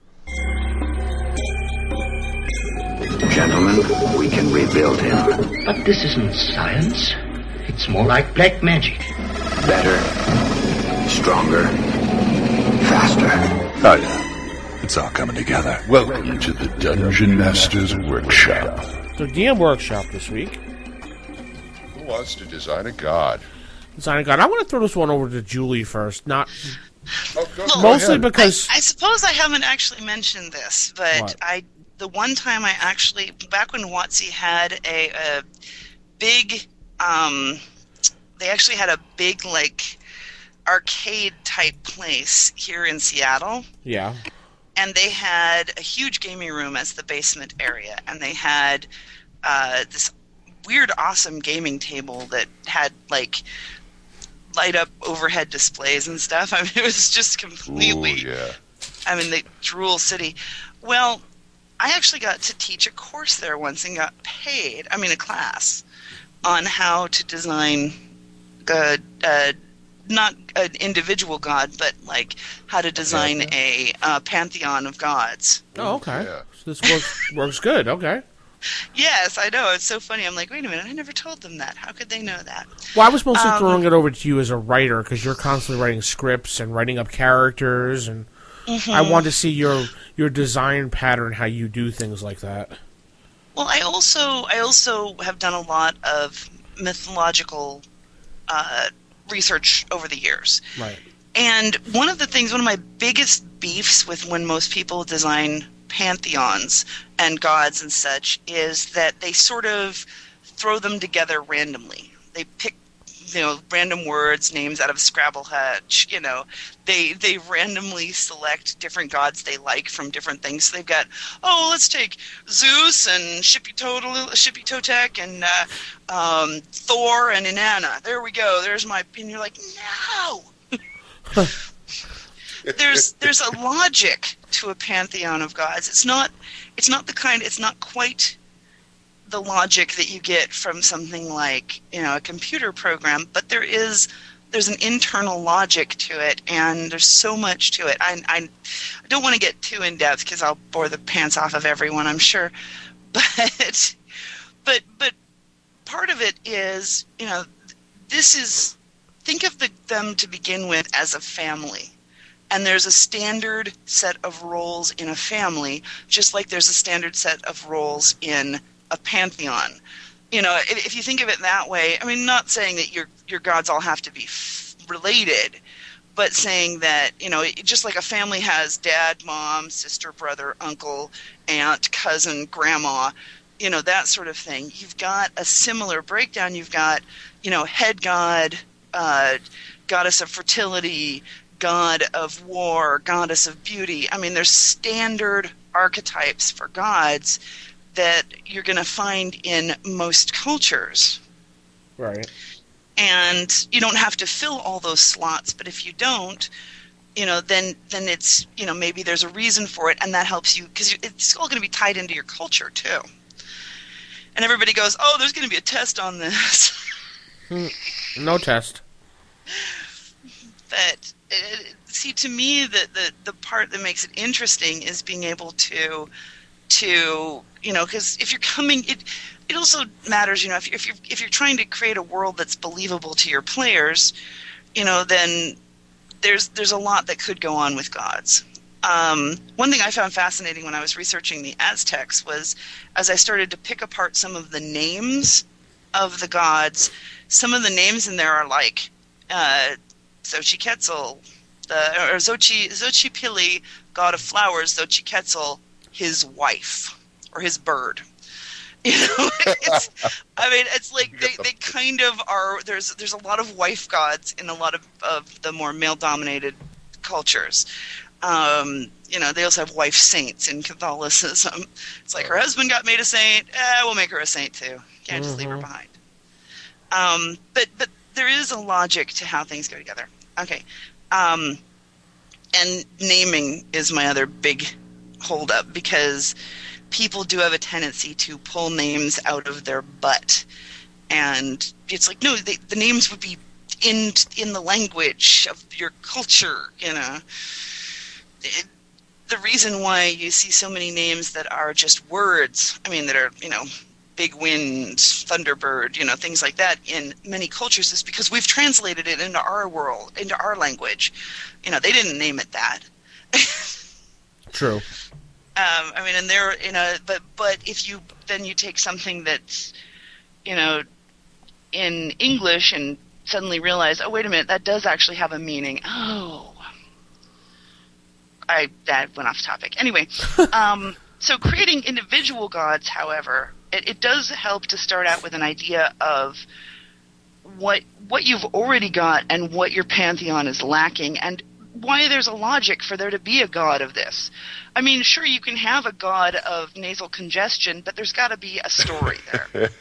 Gentlemen, we can rebuild him. But this isn't science. It's more like black magic. Better, stronger, faster. Oh, yeah. It's all coming together. Welcome to the Dungeon Master's Workshop. So, DM Workshop this week. Who wants to design a god? Design a god. I want to throw this one over to Julie first. Not mostly because I suppose I haven't actually mentioned this, but the one time I actually, back when WotC had a big, they actually had a big, like, arcade type place here in Seattle. Yeah. And they had a huge gaming room as the basement area, and they had this weird, awesome gaming table that had, like, light up overhead displays and stuff. I mean, it was just completely, the Drool City. Well, I actually got to teach a course there once and got paid, a class, on how to design not an individual god, but like how to design a pantheon of gods. Oh, okay. Yeah. So this works good. Okay. Yes, I know. It's so funny. I'm like, wait a minute, I never told them that. How could they know that? Well, I was mostly throwing it over to you as a writer because you're constantly writing scripts and writing up characters, and I want to see your design pattern, how you do things like that. Well, I also have done a lot of mythological research over the years. Right. And one of my biggest beefs with when most people design pantheons and gods and such is that they sort of throw them together randomly. They pick, random words, names out of Scrabble Hutch. They randomly select different gods they like from different things. So they've got, let's take Zeus and Shippy-Totec and Thor and Inanna. There we go. There's my opinion. You're like, no. There's a logic to a pantheon of gods. It's not quite the logic that you get from something like, a computer program, but there's an internal logic to it, and there's so much to it. I don't want to get too in depth because I'll bore the pants off of everyone, I'm sure. But part of it is, think of them to begin with as a family. And there's a standard set of roles in a family, just like there's a standard set of roles in a pantheon. If you think of it that way, I mean, not saying that your gods all have to be related, but saying that, just like a family has dad, mom, sister, brother, uncle, aunt, cousin, grandma, that sort of thing. You've got a similar breakdown. You've got, head god, goddess of fertility, god of war, goddess of beauty. I mean, there's standard archetypes for gods that you're going to find in most cultures. Right. And you don't have to fill all those slots, but if you don't, then it's, maybe there's a reason for it, and that helps you, because it's all going to be tied into your culture, too. And everybody goes, there's going to be a test on this. No test. But see, to me, the part that makes it interesting is being able to because if you're coming, it also matters, if you're trying to create a world that's believable to your players, then there's a lot that could go on with gods. One thing I found fascinating when I was researching the Aztecs was, as I started to pick apart some of the names of the gods, some of the names in there are like Xochiquetzal, or Xochipilli, god of flowers, Xochiquetzal, his wife, or his bird. It's like they kind of are. There's a lot of wife gods in a lot of the more male-dominated cultures. They also have wife saints in Catholicism. It's like her husband got made a saint. We'll make her a saint too. Can't just leave her behind. But there is a logic to how things go together. Okay. And naming is my other big holdup, because people do have a tendency to pull names out of their butt. And it's like, no, the names would be in the language of your culture, The reason why you see so many names that are just words, that are, big wind, thunderbird, things like that in many cultures, is because we've translated it into our world, into our language. They didn't name it that. True. And there, but if you take something that's, in English and suddenly realize, oh, wait a minute, that does actually have a meaning. Oh, that went off topic. Anyway, so creating individual gods, however, it does help to start out with an idea of what you've already got and what your pantheon is lacking, and why there's a logic for there to be a god of this. Sure, you can have a god of nasal congestion, but there's got to be a story there.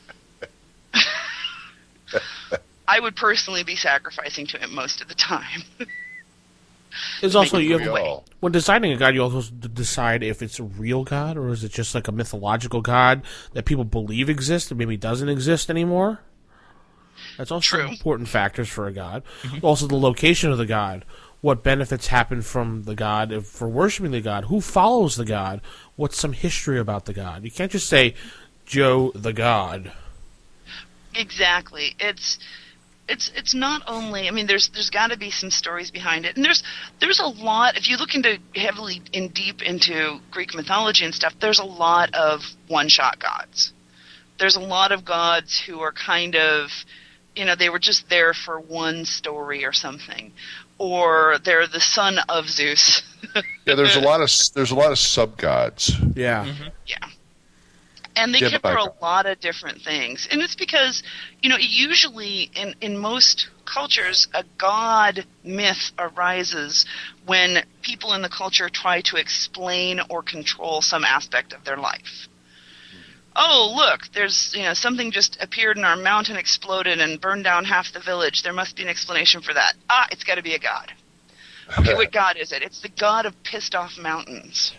I would personally be sacrificing to it most of the time. There's also, when designing a god, you also decide if it's a real god, or is it just like a mythological god that people believe exists and maybe doesn't exist anymore? That's also True. important factors for a god. Also, the location of the god. What benefits happen from the god for worshiping the god? Who follows the god? What's some history about the god? You can't just say Joe the god. Exactly. It's not only. I mean, there's got to be some stories behind it, and there's a lot. If you look deep into Greek mythology and stuff, there's a lot of one-shot gods. There's a lot of gods who are kind of, they were just there for one story or something. Or they're the son of Zeus. Yeah, there's a lot of sub-gods. Yeah. Mm-hmm. Yeah. And they cover a lot of different things. And it's because, usually in most cultures, a god myth arises when people in the culture try to explain or control some aspect of their life. Oh, look, there's, something just appeared in our mountain, exploded, and burned down half the village. There must be an explanation for that. It's got to be a god. Okay, what god is it? It's the god of pissed off mountains.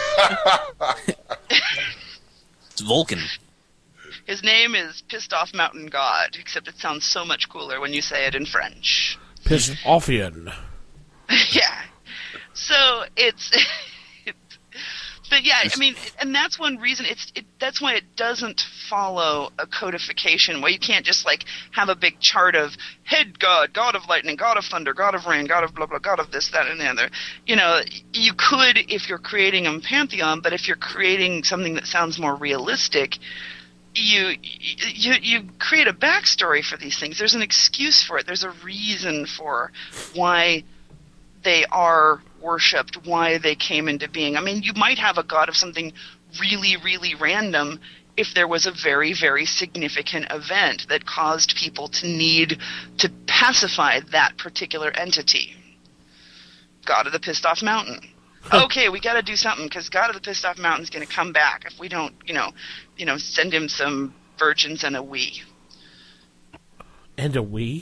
It's Vulcan. His name is Pissed Off Mountain God, except it sounds so much cooler when you say it in French. Pissed offian. Yeah. So it's... But yeah, I mean, and that's one reason that's why it doesn't follow a codification where you can't just have a big chart of head god, god of lightning, god of thunder, god of rain, god of blah blah, god of this, that, and the other. You could if you're creating a pantheon, but if you're creating something that sounds more realistic, you create a backstory for these things. There's an excuse for it. There's a reason for why they are worshipped, why they came into being. I mean, you might have a god of something really, really random if there was a very, very significant event that caused people to need to pacify that particular entity. God of the Pissed Off Mountain. Okay, we got to do something because God of the Pissed Off Mountain is going to come back if we don't, send him some virgins and a wee. And a wee?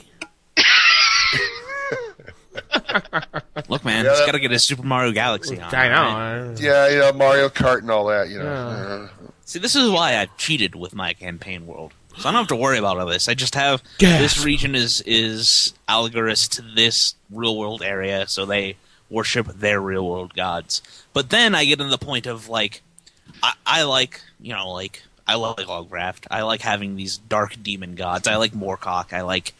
Look, man, he's got to get his Super Mario Galaxy on. I know. Right? Yeah, Mario Kart and all that, See, this is why I've cheated with my campaign world. So I don't have to worry about all this. I just have this region is allegorist to this real-world area, so they worship their real-world gods. But then I get into the point of, I like Lovecraft. I like having these dark demon gods. I like Moorcock. I like,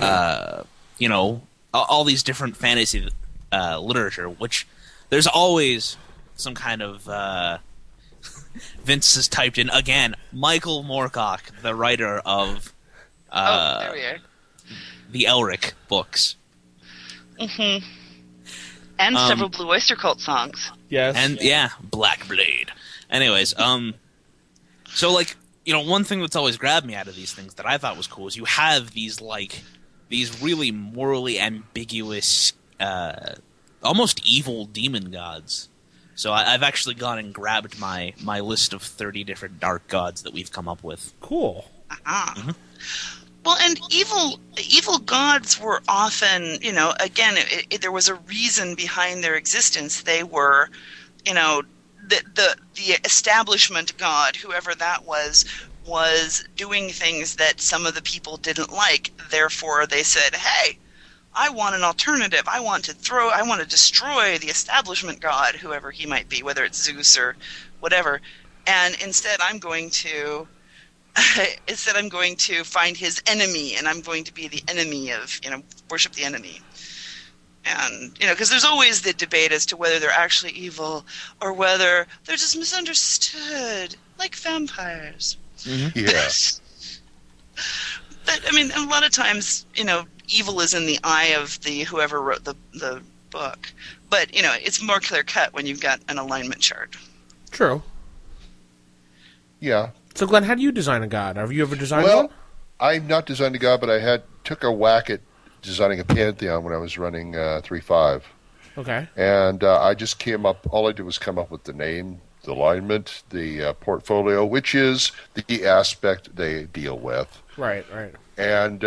all these different fantasy literature, which there's always some kind of Vince has typed in again Michael Moorcock, the writer of there we are. The Elric books. Mm-hmm. And several Blue Oyster Cult songs. Yes. And Black Blade. Anyways, so one thing that's always grabbed me out of these things that I thought was cool is you have these really morally ambiguous, almost evil demon gods. So I've actually gone and grabbed my list of 30 different dark gods that we've come up with. Cool. Uh-huh. Mm-hmm. Well, and evil gods were often, again, there was a reason behind their existence. They were, the establishment god, whoever that was doing things that some of the people didn't like. Therefore, they said, hey, I want an alternative. I want to destroy the establishment god, whoever he might be, whether it's Zeus or whatever. And instead, I'm going to find his enemy, and I'm going to be the enemy of, worship the enemy. And, because there's always the debate as to whether they're actually evil or whether they're just misunderstood, like vampires. Mm-hmm. Yeah. But, a lot of times, evil is in the eye of whoever wrote the book. But, it's more clear-cut when you've got an alignment chart. True. Yeah. So, Glenn, how do you design a god? Have you ever designed one? Well, I've not designed a god, but I took a whack at designing a pantheon when I was running 3.5. Okay. And I just all I did was come up with the name, the alignment, the portfolio, which is the aspect they deal with. Right. And,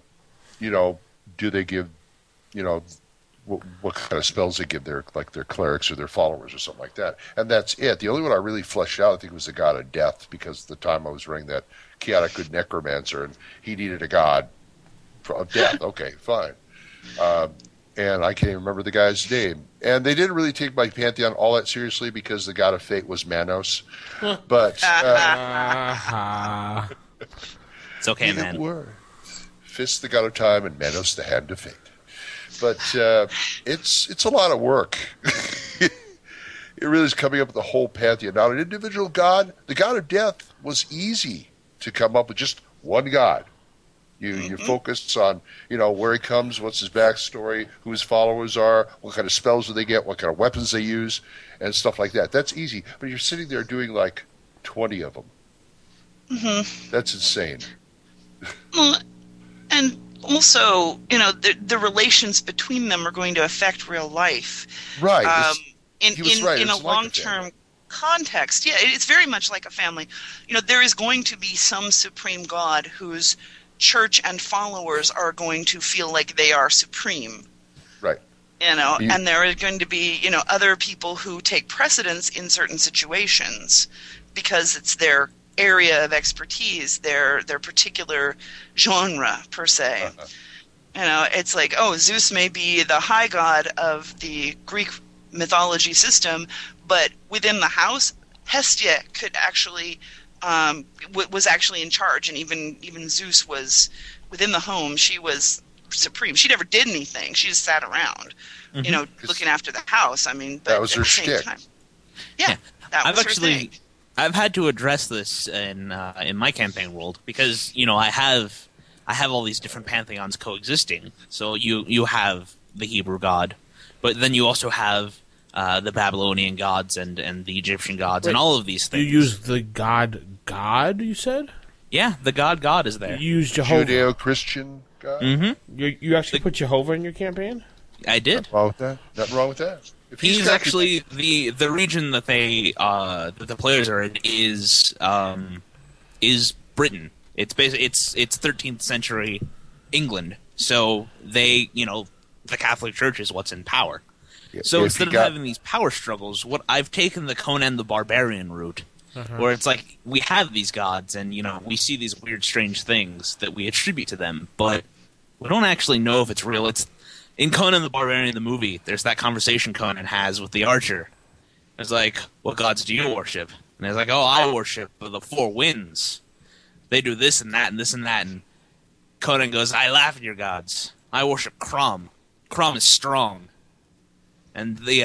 do they give, what kind of spells they give their clerics or their followers or something like that. And that's it. The only one I really fleshed out, I think, was the god of death, because at the time I was running that chaotic good necromancer, and he needed a god Of death. Okay, fine. And I can't even remember the guy's name. And they didn't really take my pantheon all that seriously because the god of fate was Manos. But it's okay, man. Fist the god of time and Manos the hand of fate. But it's a lot of work. It really is coming up with the whole pantheon. Now, an individual god, the god of death, was easy to come up with just one god. You focus on, where he comes, what's his backstory, who his followers are, what kind of spells do they get, what kind of weapons they use, and stuff like that. That's easy. But you're sitting there doing like 20 of them. Mm-hmm. That's insane. Well, and also, the relations between them are going to affect real life. Right. In a long-term context, yeah, it's very much like a family. There is going to be some supreme god whose church and followers are going to feel like they are supreme. Right. And there are going to be, other people who take precedence in certain situations because it's their area of expertise, their particular genre, per se. It's like, Zeus may be the high god of the Greek mythology system, but within the house, Hestia could actually was actually in charge, and even Zeus was within the home. She was supreme. She never did anything. She just sat around, looking after the house. I mean, but that was her shtick. Yeah, that was her thing. I've had to address this in my campaign world because I have all these different pantheons coexisting. So you have the Hebrew god, but then you also have the Babylonian gods and the Egyptian gods. Wait, and all of these things. You use the God, you said? Yeah, the God is there. You use Jehovah. Judeo-Christian God? Mm-hmm. You actually put Jehovah in your campaign? I did. Nothing wrong with that. If he's actually the region that that the players are in is Britain. It's basically it's 13th century England. So they, the Catholic Church is what's in power. So instead of having these power struggles, I've taken the Conan the Barbarian route, where it's like we have these gods and we see these weird, strange things that we attribute to them, but we don't actually know if it's real. It's in Conan the Barbarian, the movie. There's that conversation Conan has with the archer. It's like, what gods do you worship? And he's like, I worship the four winds. They do this and that and this and that. And Conan goes, I laugh at your gods. I worship Crom. Crom is strong. And the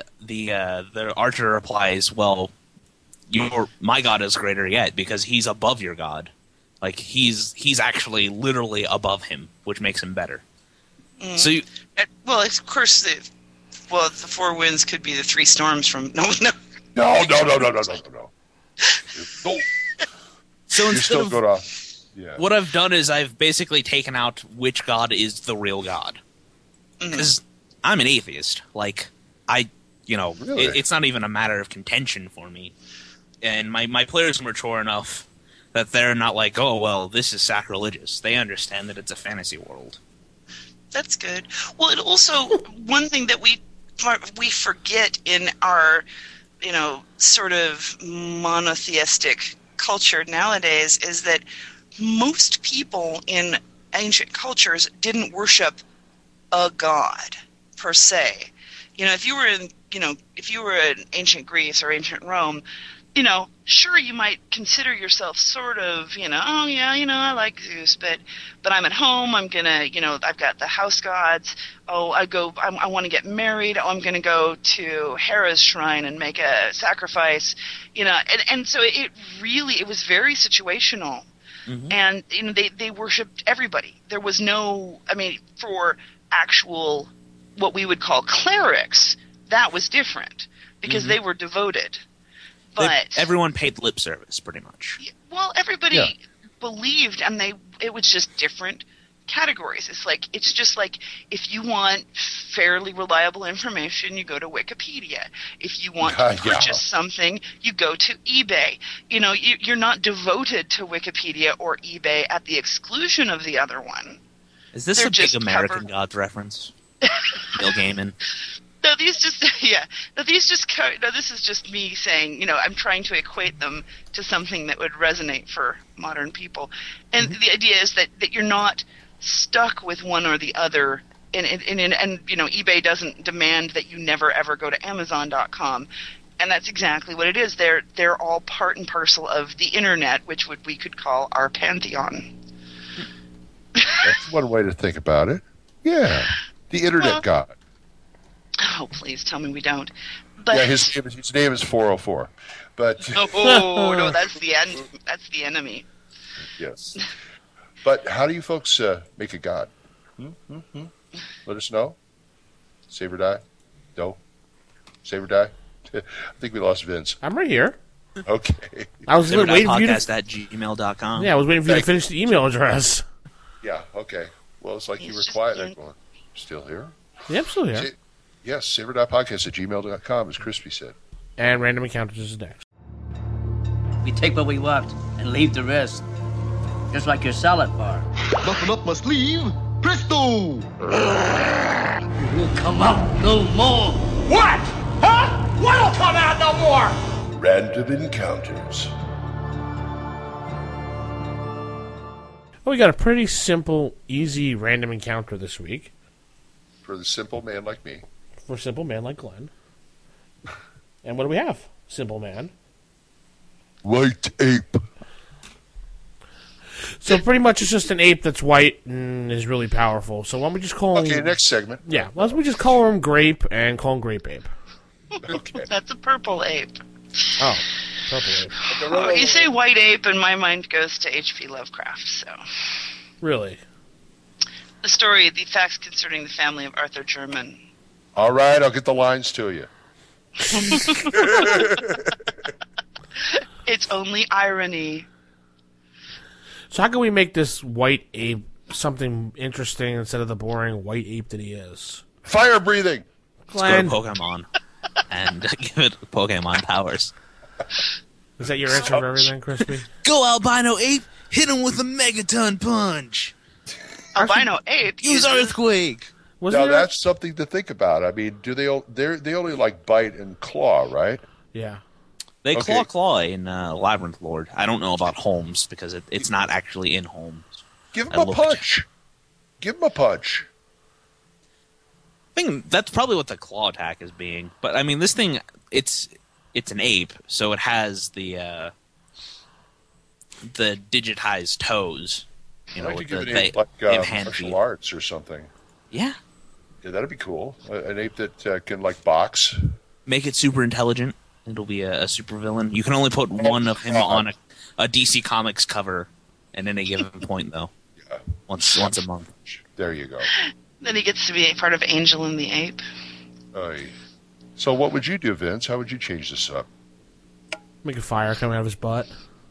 archer replies, well, my god is greater yet because he's above your god. Like he's actually literally above him, which makes him better. So of course the four winds could be the three storms from no. So instead of what I've done is I've basically taken out which god is the real god. Because I'm an atheist. Like, really? It's not even a matter of contention for me. And my players are mature enough that they're not like, this is sacrilegious. They understand that it's a fantasy world. That's good. Well, it also, one thing that we forget in our, sort of monotheistic culture nowadays is that most people in ancient cultures didn't worship a god per se. If you were in ancient Greece or ancient Rome, sure, you might consider yourself sort of, I like Zeus, but I'm at home. I'm gonna, I've got the house gods. I want to get married. I'm gonna go to Hera's shrine and make a sacrifice. And so it was very situational. Mm-hmm. And they worshipped everybody. There was no, for actual what we would call clerics, that was different because they were devoted. But everyone paid lip service, pretty much. Well, everybody believed, and it was just different categories. It's just like if you want fairly reliable information, you go to Wikipedia. If you want to purchase something, you go to eBay. You're not devoted to Wikipedia or eBay at the exclusion of the other one. Is this a big American Gods reference? Neil Gaiman. No, this is just me saying, I'm trying to equate them to something that would resonate for modern people. And the idea is that you're not stuck with one or the other, and eBay doesn't demand that you never ever go to Amazon.com, and that's exactly what it is. They're all part and parcel of the internet, which we could call our pantheon. That's one way to think about it. Yeah, the internet god. Oh, please tell me we don't. But yeah, his name is 404. But oh no, that's the end. That's the enemy. Yes. But how do you folks make a god? Let us know. Save or die? No. Save or die? I think we lost Vince. I'm right here. Okay. I was waiting for you to podcast@gmail.com. Yeah, I was waiting for you to finish the email address. Yeah. Okay. Well, it's like you were quiet. I'm going, still here? Yeah, I'm still here. Yes. Saver.podcast@gmail.com, as Crispy said. And Random Encounters is next. We take what we want and leave the rest. Just like your salad bar. Nothing up my sleeve. Presto! It will come out no more. What? Huh? What'll come out no more? Random Encounters. Well, we got a pretty simple, easy random encounter this week. For the simple man like me. For a simple man like Glenn. And what do we have? Simple man. White ape. So pretty much it's just an ape that's white and is really powerful. So why don't we just call him... Okay, next segment. Yeah, why don't we just call him Grape and call him Grape Ape? Okay. That's a purple ape. Oh, purple ape. Oh, you say white ape and my mind goes to H.P. Lovecraft, so... Really? The facts concerning the family of Arthur German. All right, I'll get the lines to you. It's only irony. So how can we make this white ape something interesting instead of the boring white ape that he is? Fire breathing. Let's go to Pokemon and give it Pokemon powers. Is that your answer for everything, Crispy? Go albino ape, hit him with a megaton punch. Albino ape? Use earthquake. Now that's something to think about. I mean, they only like bite and claw, right? Yeah. They claw in Labyrinth Lord. I don't know about Holmes because it's not actually in Holmes. Give him a punch. Give him a punch. I think that's probably what the claw attack is being. But I mean, this thing, it's an ape, so it has the digitized toes. You know, with the martial arts or something. Yeah. Yeah, that'd be cool. An ape that can like box. Make it super intelligent. It'll be a super villain. You can only put one of him on a DC Comics cover at any given point, though. Yeah. Once a month. There you go. Then he gets to be a part of Angel and the Ape. So what would you do, Vince? How would you change this up? Make a fire coming out of his butt.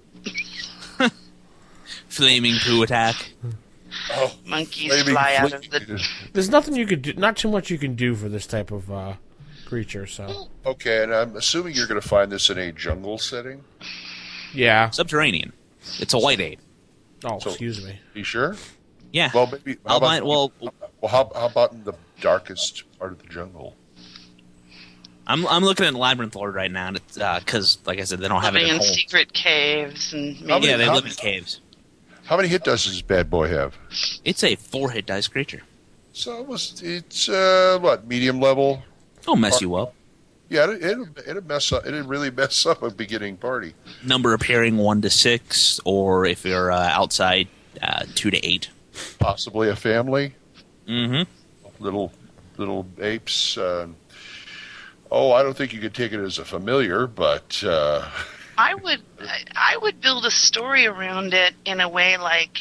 Flaming poo attack. Oh, monkeys fly out of the... There's nothing you could do, not too much you can do for this type of creature, so... Okay, and I'm assuming you're going to find this in a jungle setting? Yeah. Subterranean. It's a white ape. Oh, so, excuse me. You sure? Yeah. Well, maybe... How about in the darkest part of the jungle? I'm looking at Labyrinth Lord right now, because, like I said, they don't have it in home. secret caves. And they live in caves. How many hit dice does this bad boy have? It's a 4-hit dice creature. So it's what, medium level? It'll mess you up. Yeah, it'll mess up. It'll really mess up a beginning party. Number appearing 1 to 6, or if you're outside, 2 to 8. Possibly a family. Mm-hmm. Little apes. I don't think you could take it as a familiar, but I would build a story around it in a way like,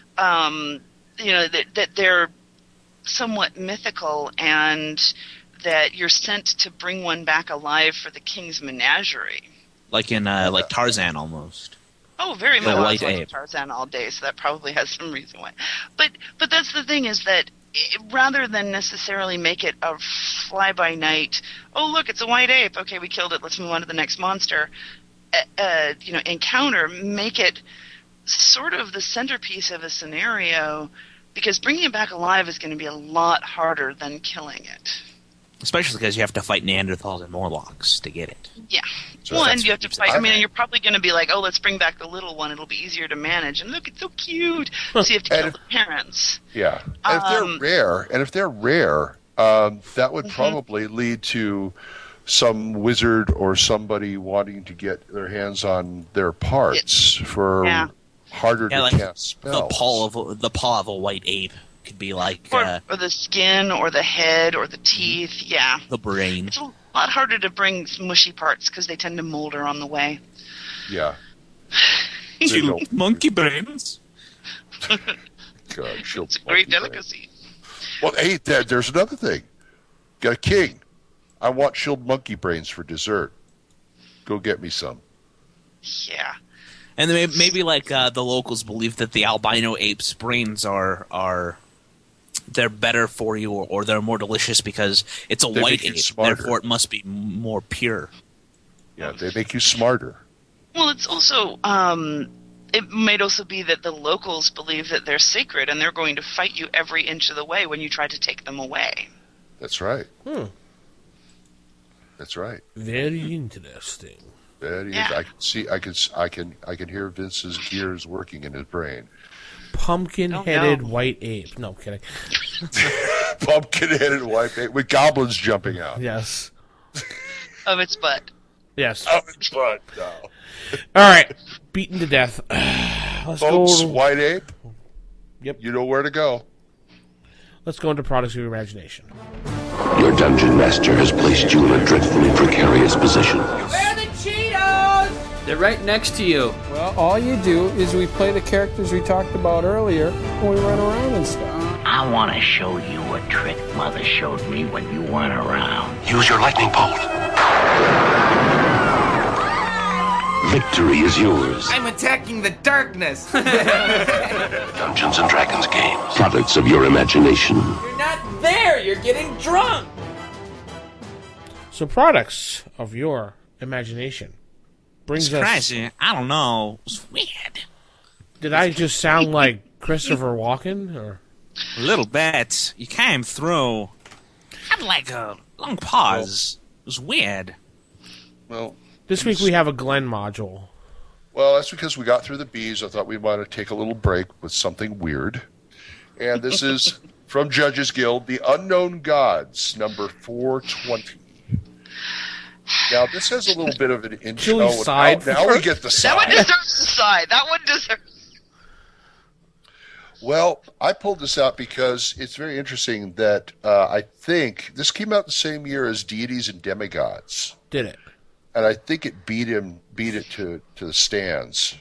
that they're somewhat mythical and that you're sent to bring one back alive for the king's menagerie. Like in like Tarzan almost. Oh, very much like like Tarzan all day, so that probably has some reason why. But that's the thing is that rather than necessarily make it a fly-by-night, oh, look, it's a white ape. Okay, we killed it. Let's move on to the next monster. Encounter, make it sort of the centerpiece of a scenario, because bringing it back alive is going to be a lot harder than killing it. Especially because you have to fight Neanderthals and Morlocks to get it. Yeah. So Well, that's and you have to what fight. keeps it I mean, and you're probably going to be like, oh, let's bring back the little one. It'll be easier to manage. And look, it's so cute. So you have to kill the parents. Yeah. And if they're rare, that would probably lead to some wizard or somebody wanting to get their hands on their parts for harder to cast spells. The paw of a white ape could be like... Or the skin, or the head, or the teeth, yeah. The brain. It's a lot harder to bring mushy parts because they tend to molder on the way. Yeah. Monkey brains. God, it's a great delicacy. Well, hey, there's another thing. Got a king. I want chilled monkey brains for dessert. Go get me some. Yeah. And then maybe like the locals believe that the albino ape's brains are they're better for you or they're more delicious because it's a white ape. Therefore, it must be more pure. Yeah, they make you smarter. Well, it's also it might also be that the locals believe that they're sacred and they're going to fight you every inch of the way when you try to take them away. That's right. That's right. Very interesting. I can see. I can hear Vince's gears working in his brain. Pumpkin-headed white ape. No, I'm kidding. Pumpkin-headed white ape with goblins jumping out. Yes. Of its butt. Yes. Of its butt. No. All right. Beaten to death. Let's Folks, go. white ape. Yep. You know where to go. Let's go into products of your imagination. Your dungeon master has placed you in a dreadfully precarious position. Where are the Cheetos? They're right next to you. Well, all you do is we play the characters we talked about earlier when we run around and stuff. I want to show you a trick Mother showed me when you weren't around. Use your lightning bolt. Victory is yours. I'm attacking the darkness. Dungeons and Dragons game. Products of your imagination. You're not there. You're getting drunk. So, products of your imagination brings us. Crazy. I don't know. It's weird. Did I just sound like Christopher Walken, or a little bit? You came through. Had like a long pause. It was weird. Well. This week we have a Glenn module. Well, that's because we got through the bees. I thought we'd want to take a little break with something weird. And this is from Judges Guild, The Unknown Gods, number 420. Now, this has a little bit of an intro. Now we get the side. That one deserves the side. That one deserves... Well, I pulled this out because it's very interesting that I think this came out the same year as Deities and Demigods. Did it? And I think it beat it to the stands.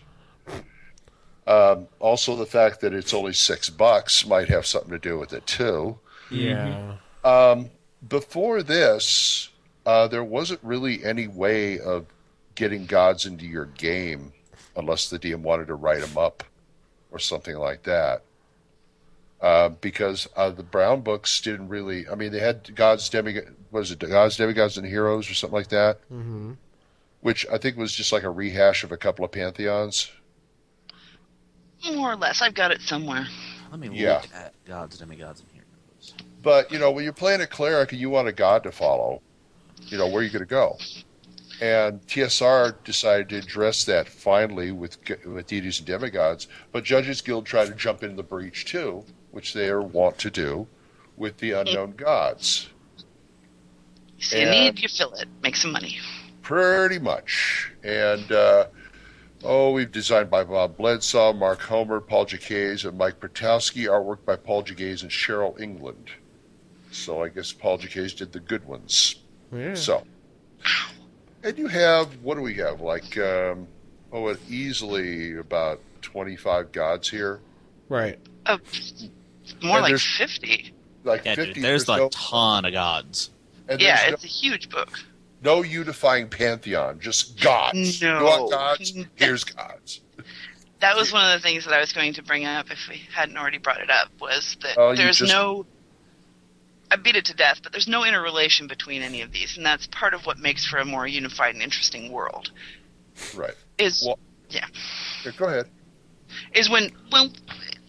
Also, the fact that it's only $6 might have something to do with it too. Yeah. Before this, there wasn't really any way of getting gods into your game unless the DM wanted to write them up or something like that. Because the Brown books didn't really. I mean, they had gods, demigods, and heroes, or something like that. Mm-hmm. Which I think was just like a rehash of a couple of pantheons. More or less. I've got it somewhere. Let me look at gods, demigods, and heroes. But, when you're playing a cleric and you want a god to follow, where are you going to go? And TSR decided to address that finally with Deities and Demigods, but Judges Guild tried to jump in the breach too, which they want to do with the Unknown Gods. You see a need, you fill it. Make some money. Pretty much. And, we've designed by Bob Bledsaw, Mark Homer, Paul Jaquays, and Mike Pertowski. Artwork by Paul Jaquays and Cheryl England. So I guess Paul Jaquays did the good ones. Yeah. So. And you have, what do we have? Like, easily about 25 gods here. Right. More like 50. Like yeah, 50. Dude, there's a ton of gods. And yeah, it's a huge book. No unifying pantheon, just gods. No. You want gods? Here's gods. That was one of the things that I was going to bring up if we hadn't already brought it up, was that there's no... I beat it to death, but there's no interrelation between any of these, and that's part of what makes for a more unified and interesting world. Right. Yeah. Go ahead. Is when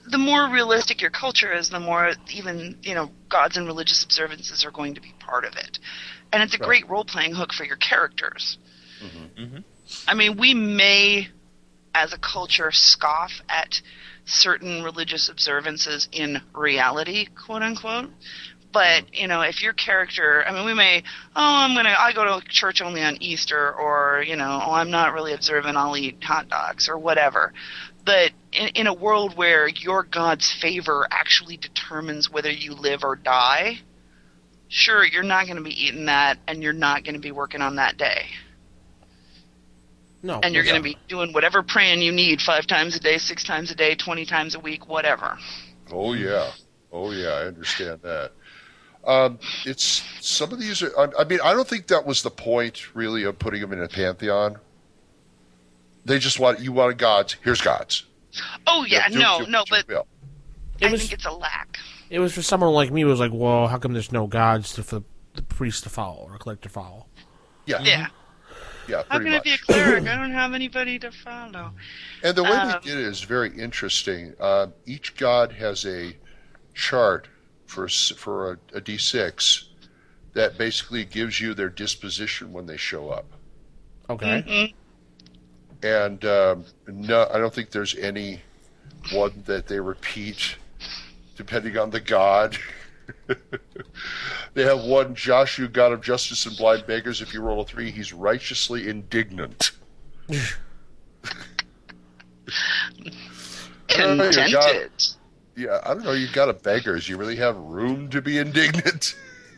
the more realistic your culture is, the more even, gods and religious observances are going to be part of it. And it's a great role-playing hook for your characters. Mm-hmm. Mm-hmm. I mean, we may, as a culture, scoff at certain religious observances in reality, quote-unquote. But, if your character, I mean, we may, I go to church only on Easter, or, I'm not really observant, I'll eat hot dogs, or whatever. But in a world where your God's favor actually determines whether you live or die, sure, you're not going to be eating that, and you're not going to be working on that day. No. And you're going to be doing whatever praying you need 5 times a day, 6 times a day, 20 times a week, whatever. Oh, yeah. I understand that. It's some of these are. I mean, I don't think that was the point really of putting them in a pantheon. They just you wanted gods. Here's gods. Oh yeah, but I think it's a lack. It was for someone like me who was like, well, how come there's no gods for the priest to follow or a cleric to follow? Yeah. Yeah. Yeah. How can I be a cleric? I don't have anybody to follow. And the way they did it is very interesting. Each god has a chart for a D6 that basically gives you their disposition when they show up. Okay. Mm-hmm. And no, I don't think there's any one that they repeat depending on the god. They have one, Joshua, god of justice and blind beggars. If you roll a 3, he's righteously indignant. Contented. Yeah, I don't know. You've got a beggars. You really have room to be indignant.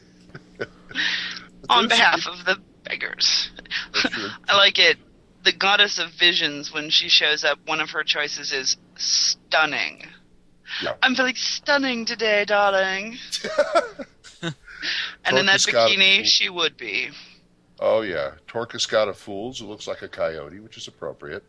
On behalf of the beggars. I like it. The goddess of visions, when she shows up, one of her choices is stunning. Yeah. I'm feeling stunning today, darling. And in that bikini, she would be. Oh, yeah. Torquus, god of fools, who looks like a coyote, which is appropriate.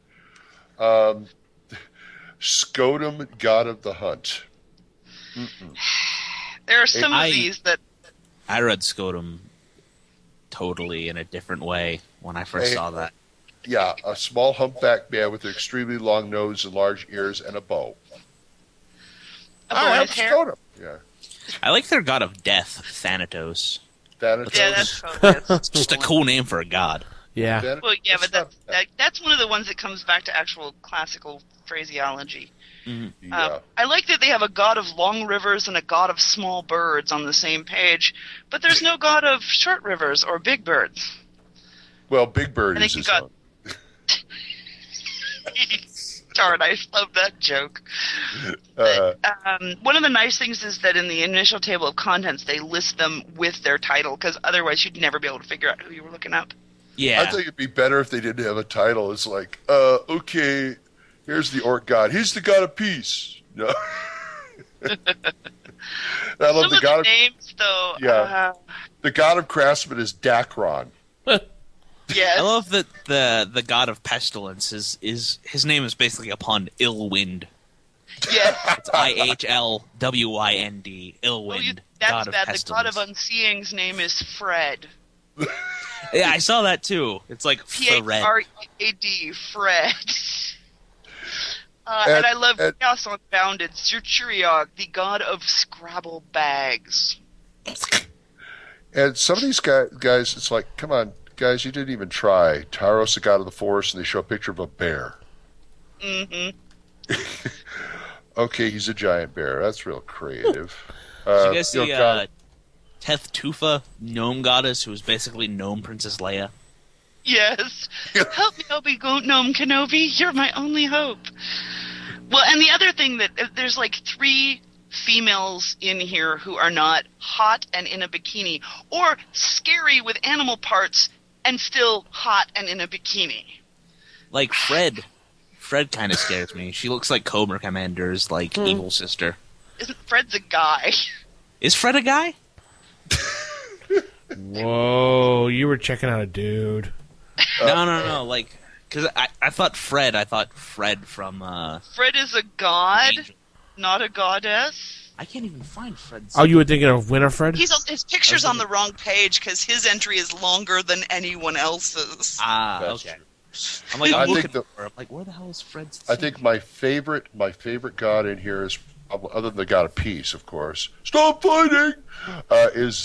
Scotum, god of the hunt. Mm-mm. There are some of these that... I read Scotum totally in a different way when I first saw that. Yeah, a small humpback man with an extremely long nose and large ears and a bow. I have Scotum. Yeah. I like their god of death, Thanatos. Thanatos? Yeah, that's totally It's just a cool name for a god. Yeah. Well, yeah, but that's one of the ones that comes back to actual classical phraseology. Mm-hmm. Yeah. I like that they have a god of long rivers and a god of small birds on the same page, but there's no god of short rivers or big birds. Well, Big Bird is his own. Darn, I love that joke. But, one of the nice things is that in the initial table of contents, they list them with their title, because otherwise you'd never be able to figure out who you were looking up. Yeah. I think it'd be better if they didn't have a title. It's like, okay, here's the orc god. He's the god of peace. No. I love the god of names, though. Yeah. The god of craftsmen is Dacron. Yes. I love that the god of pestilence is his name is basically upon ill wind. Yes. It's IHLWIND, ill wind. That's god bad. Of pestilence. The god of unseeing's name is Fred. Yeah, I saw that too. It's like Fred. P-H-R-E-A-D, Fred. And I love Chaos Unbounded, Zurchuriog, the god of Scrabble bags. And some of these guys, it's like, come on, guys, you didn't even try. Taros, the god of the forest, and they show a picture of a bear. Mm-hmm. Okay, he's a giant bear. That's real creative. Did you guys see Teth Tufa, gnome goddess, who was basically gnome Princess Leia? Yes. Help me, Obi-Wan Kenobi. You're my only hope. Well, and the other thing that there's like 3 females in here who are not hot and in a bikini, or scary with animal parts and still hot and in a bikini. Like Fred. Fred kind of scares me. She looks like Cobra Commander's evil sister. Isn't Fred's a guy? Is Fred a guy? Whoa, you were checking out a dude. No. Because I thought Fred from... Fred is a god, not a goddess. I can't even find Fred's... Oh, you were thinking of Winifred? His picture's on the wrong page because his entry is longer than anyone else's. Ah, okay. I'm like, I I'm think looking for. I'm like, where the hell is Fred's? I think my favorite god in here is, other than the god of peace, of course. Stop fighting! Is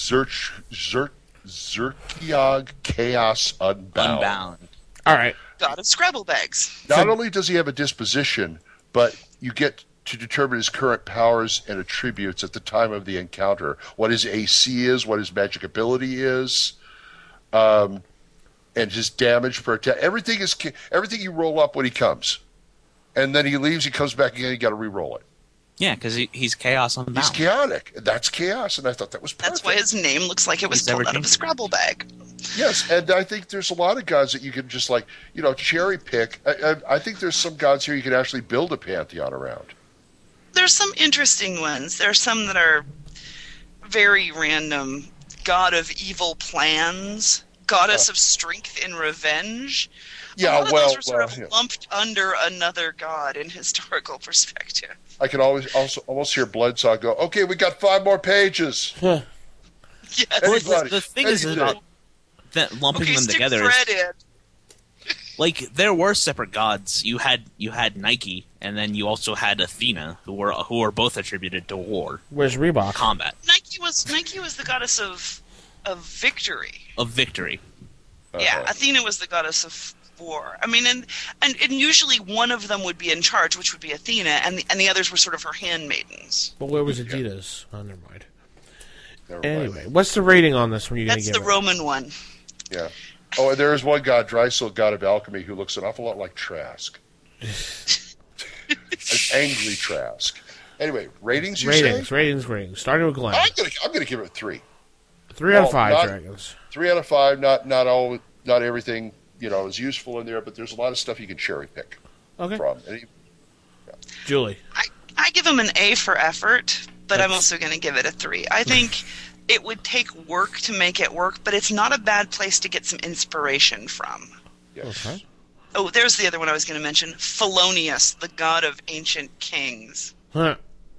Zerkiog Chaos Unbound. All right. God of Scrabble bags. Not only does he have a disposition, but you get to determine his current powers and attributes at the time of the encounter. What his AC is, what his magic ability is, and his damage per attack. Everything you roll up when he comes. And then he leaves, he comes back again, you got to re-roll it. Yeah, because he's chaos unbound. He's chaotic. That's chaos, and I thought that was perfect. That's why his name looks like it was pulled out of a Scrabble bag. Yes, and I think there's a lot of gods that you can just cherry pick. I think there's some gods here you can actually build a pantheon around. There's some interesting ones. There are some that are very random. God of evil plans, goddess of strength and revenge. Yeah, a lot of those are sort of lumped under another god in historical perspective. I can almost hear Bloodsaw go, okay, we got 5 more pages. Yes. Well, the thing is about that lumping them together is, like, there were separate gods. You had Nike, and then you also had Athena, who were both attributed to war. Where's Reebok? Combat. Nike was the goddess of victory. Of victory. Yeah, Athena was the goddess of war. I mean, and usually one of them would be in charge, which would be Athena, and the others were sort of her handmaidens. But where was Adidas? Oh, never mind. Anyway, what's the rating on this one you're going to give That's the Roman one. Yeah. Oh, and there is one god, Drysil, god of alchemy, who looks an awful lot like Trask. An angry Trask. Anyway, ratings, you say? Ratings. Starting with Glenn. I'm gonna give it 3. 3 out of 5, Dragons. 3 out of 5. Not everything is useful in there, but there's a lot of stuff you can cherry pick from. Julie. I give him an A for effort, but I'm also going to give it a 3. I think it would take work to make it work, but it's not a bad place to get some inspiration from. Yes. Okay. Oh, there's the other one I was going to mention. Felonius, the god of ancient kings. Huh.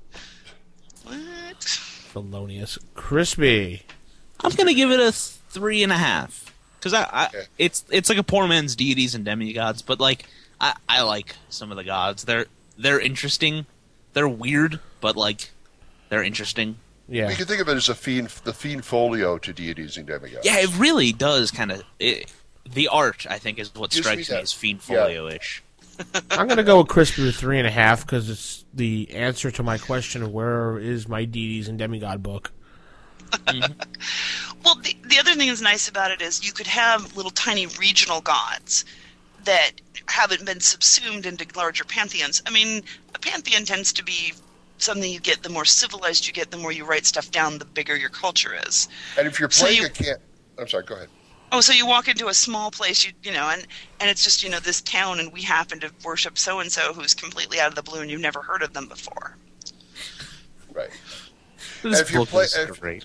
What? Felonius. Crispy. I'm going to give it a 3.5. Because it's like a poor man's deities and demigods, but like I like some of the gods. They're interesting. They're weird, but like they're interesting. Yeah. You can think of it as the fiend folio to deities and demigods. Yeah, it really does kind of. The art, I think, is what strikes me as fiend folio-ish. I'm going to go with Crispy with 3.5 because it's the answer to my question of where is my deities and demigod book. Mm-hmm. Well, the other thing that's nice about it is you could have little tiny regional gods that haven't been subsumed into larger pantheons. I mean, a pantheon tends to be something you get, the more civilized you get, the more you write stuff down, the bigger your culture is. And if you're playing I'm sorry, go ahead. Oh, so you walk into a small place, and it's just, this town, and we happen to worship so-and-so who's completely out of the blue, and you've never heard of them before. Right. This book is great.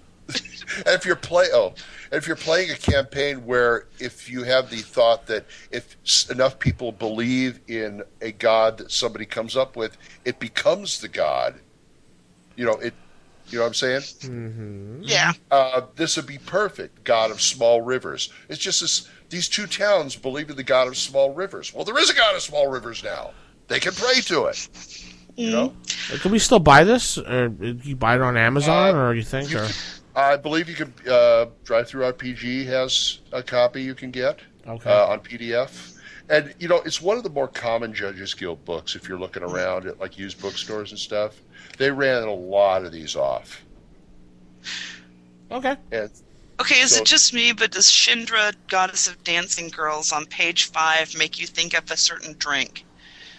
If you're playing a campaign where if you have the thought that if enough people believe in a god that somebody comes up with, it becomes the god. You know what I'm saying? Mm-hmm. Yeah. This would be perfect. God of small rivers. It's just these two towns believe in the god of small rivers. Well, there is a god of small rivers now. They can pray to it. You know? Can we still buy this? Or you buy it on Amazon, or you think? I believe you can. Drive-Thru RPG has a copy you can get on PDF. And, it's one of the more common Judges Guild books if you're looking around at, like, used bookstores and stuff. They ran a lot of these off. Okay. Okay, is it just me, but does Shindra, goddess of dancing girls, on page 5 make you think of a certain drink?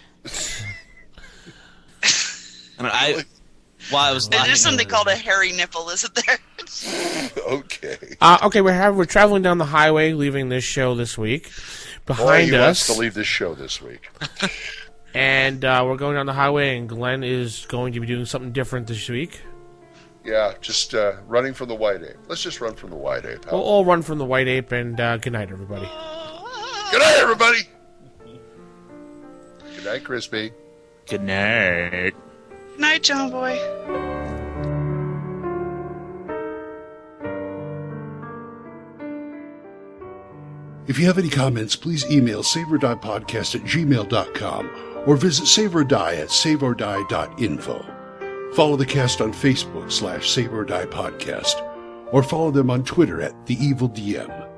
There's something called a hairy nipple, isn't there? Okay. Okay, we're traveling down the highway, leaving this show this week. Behind us, wants to leave this show this week. And we're going down the highway, and Glenn is going to be doing something different this week. Yeah, just running from the white ape. Let's just run from the white ape. We'll all run from the white ape, and good night, everybody. Good night, everybody. Good night, Crispy. Good night. Good night, John Boy. If you have any comments, please email saveorddiepodcast@gmail.com or visit saveordie@saveordie.info. Follow the cast on Facebook /SaveOrDiePodcast or follow them on Twitter @TheEvilDM.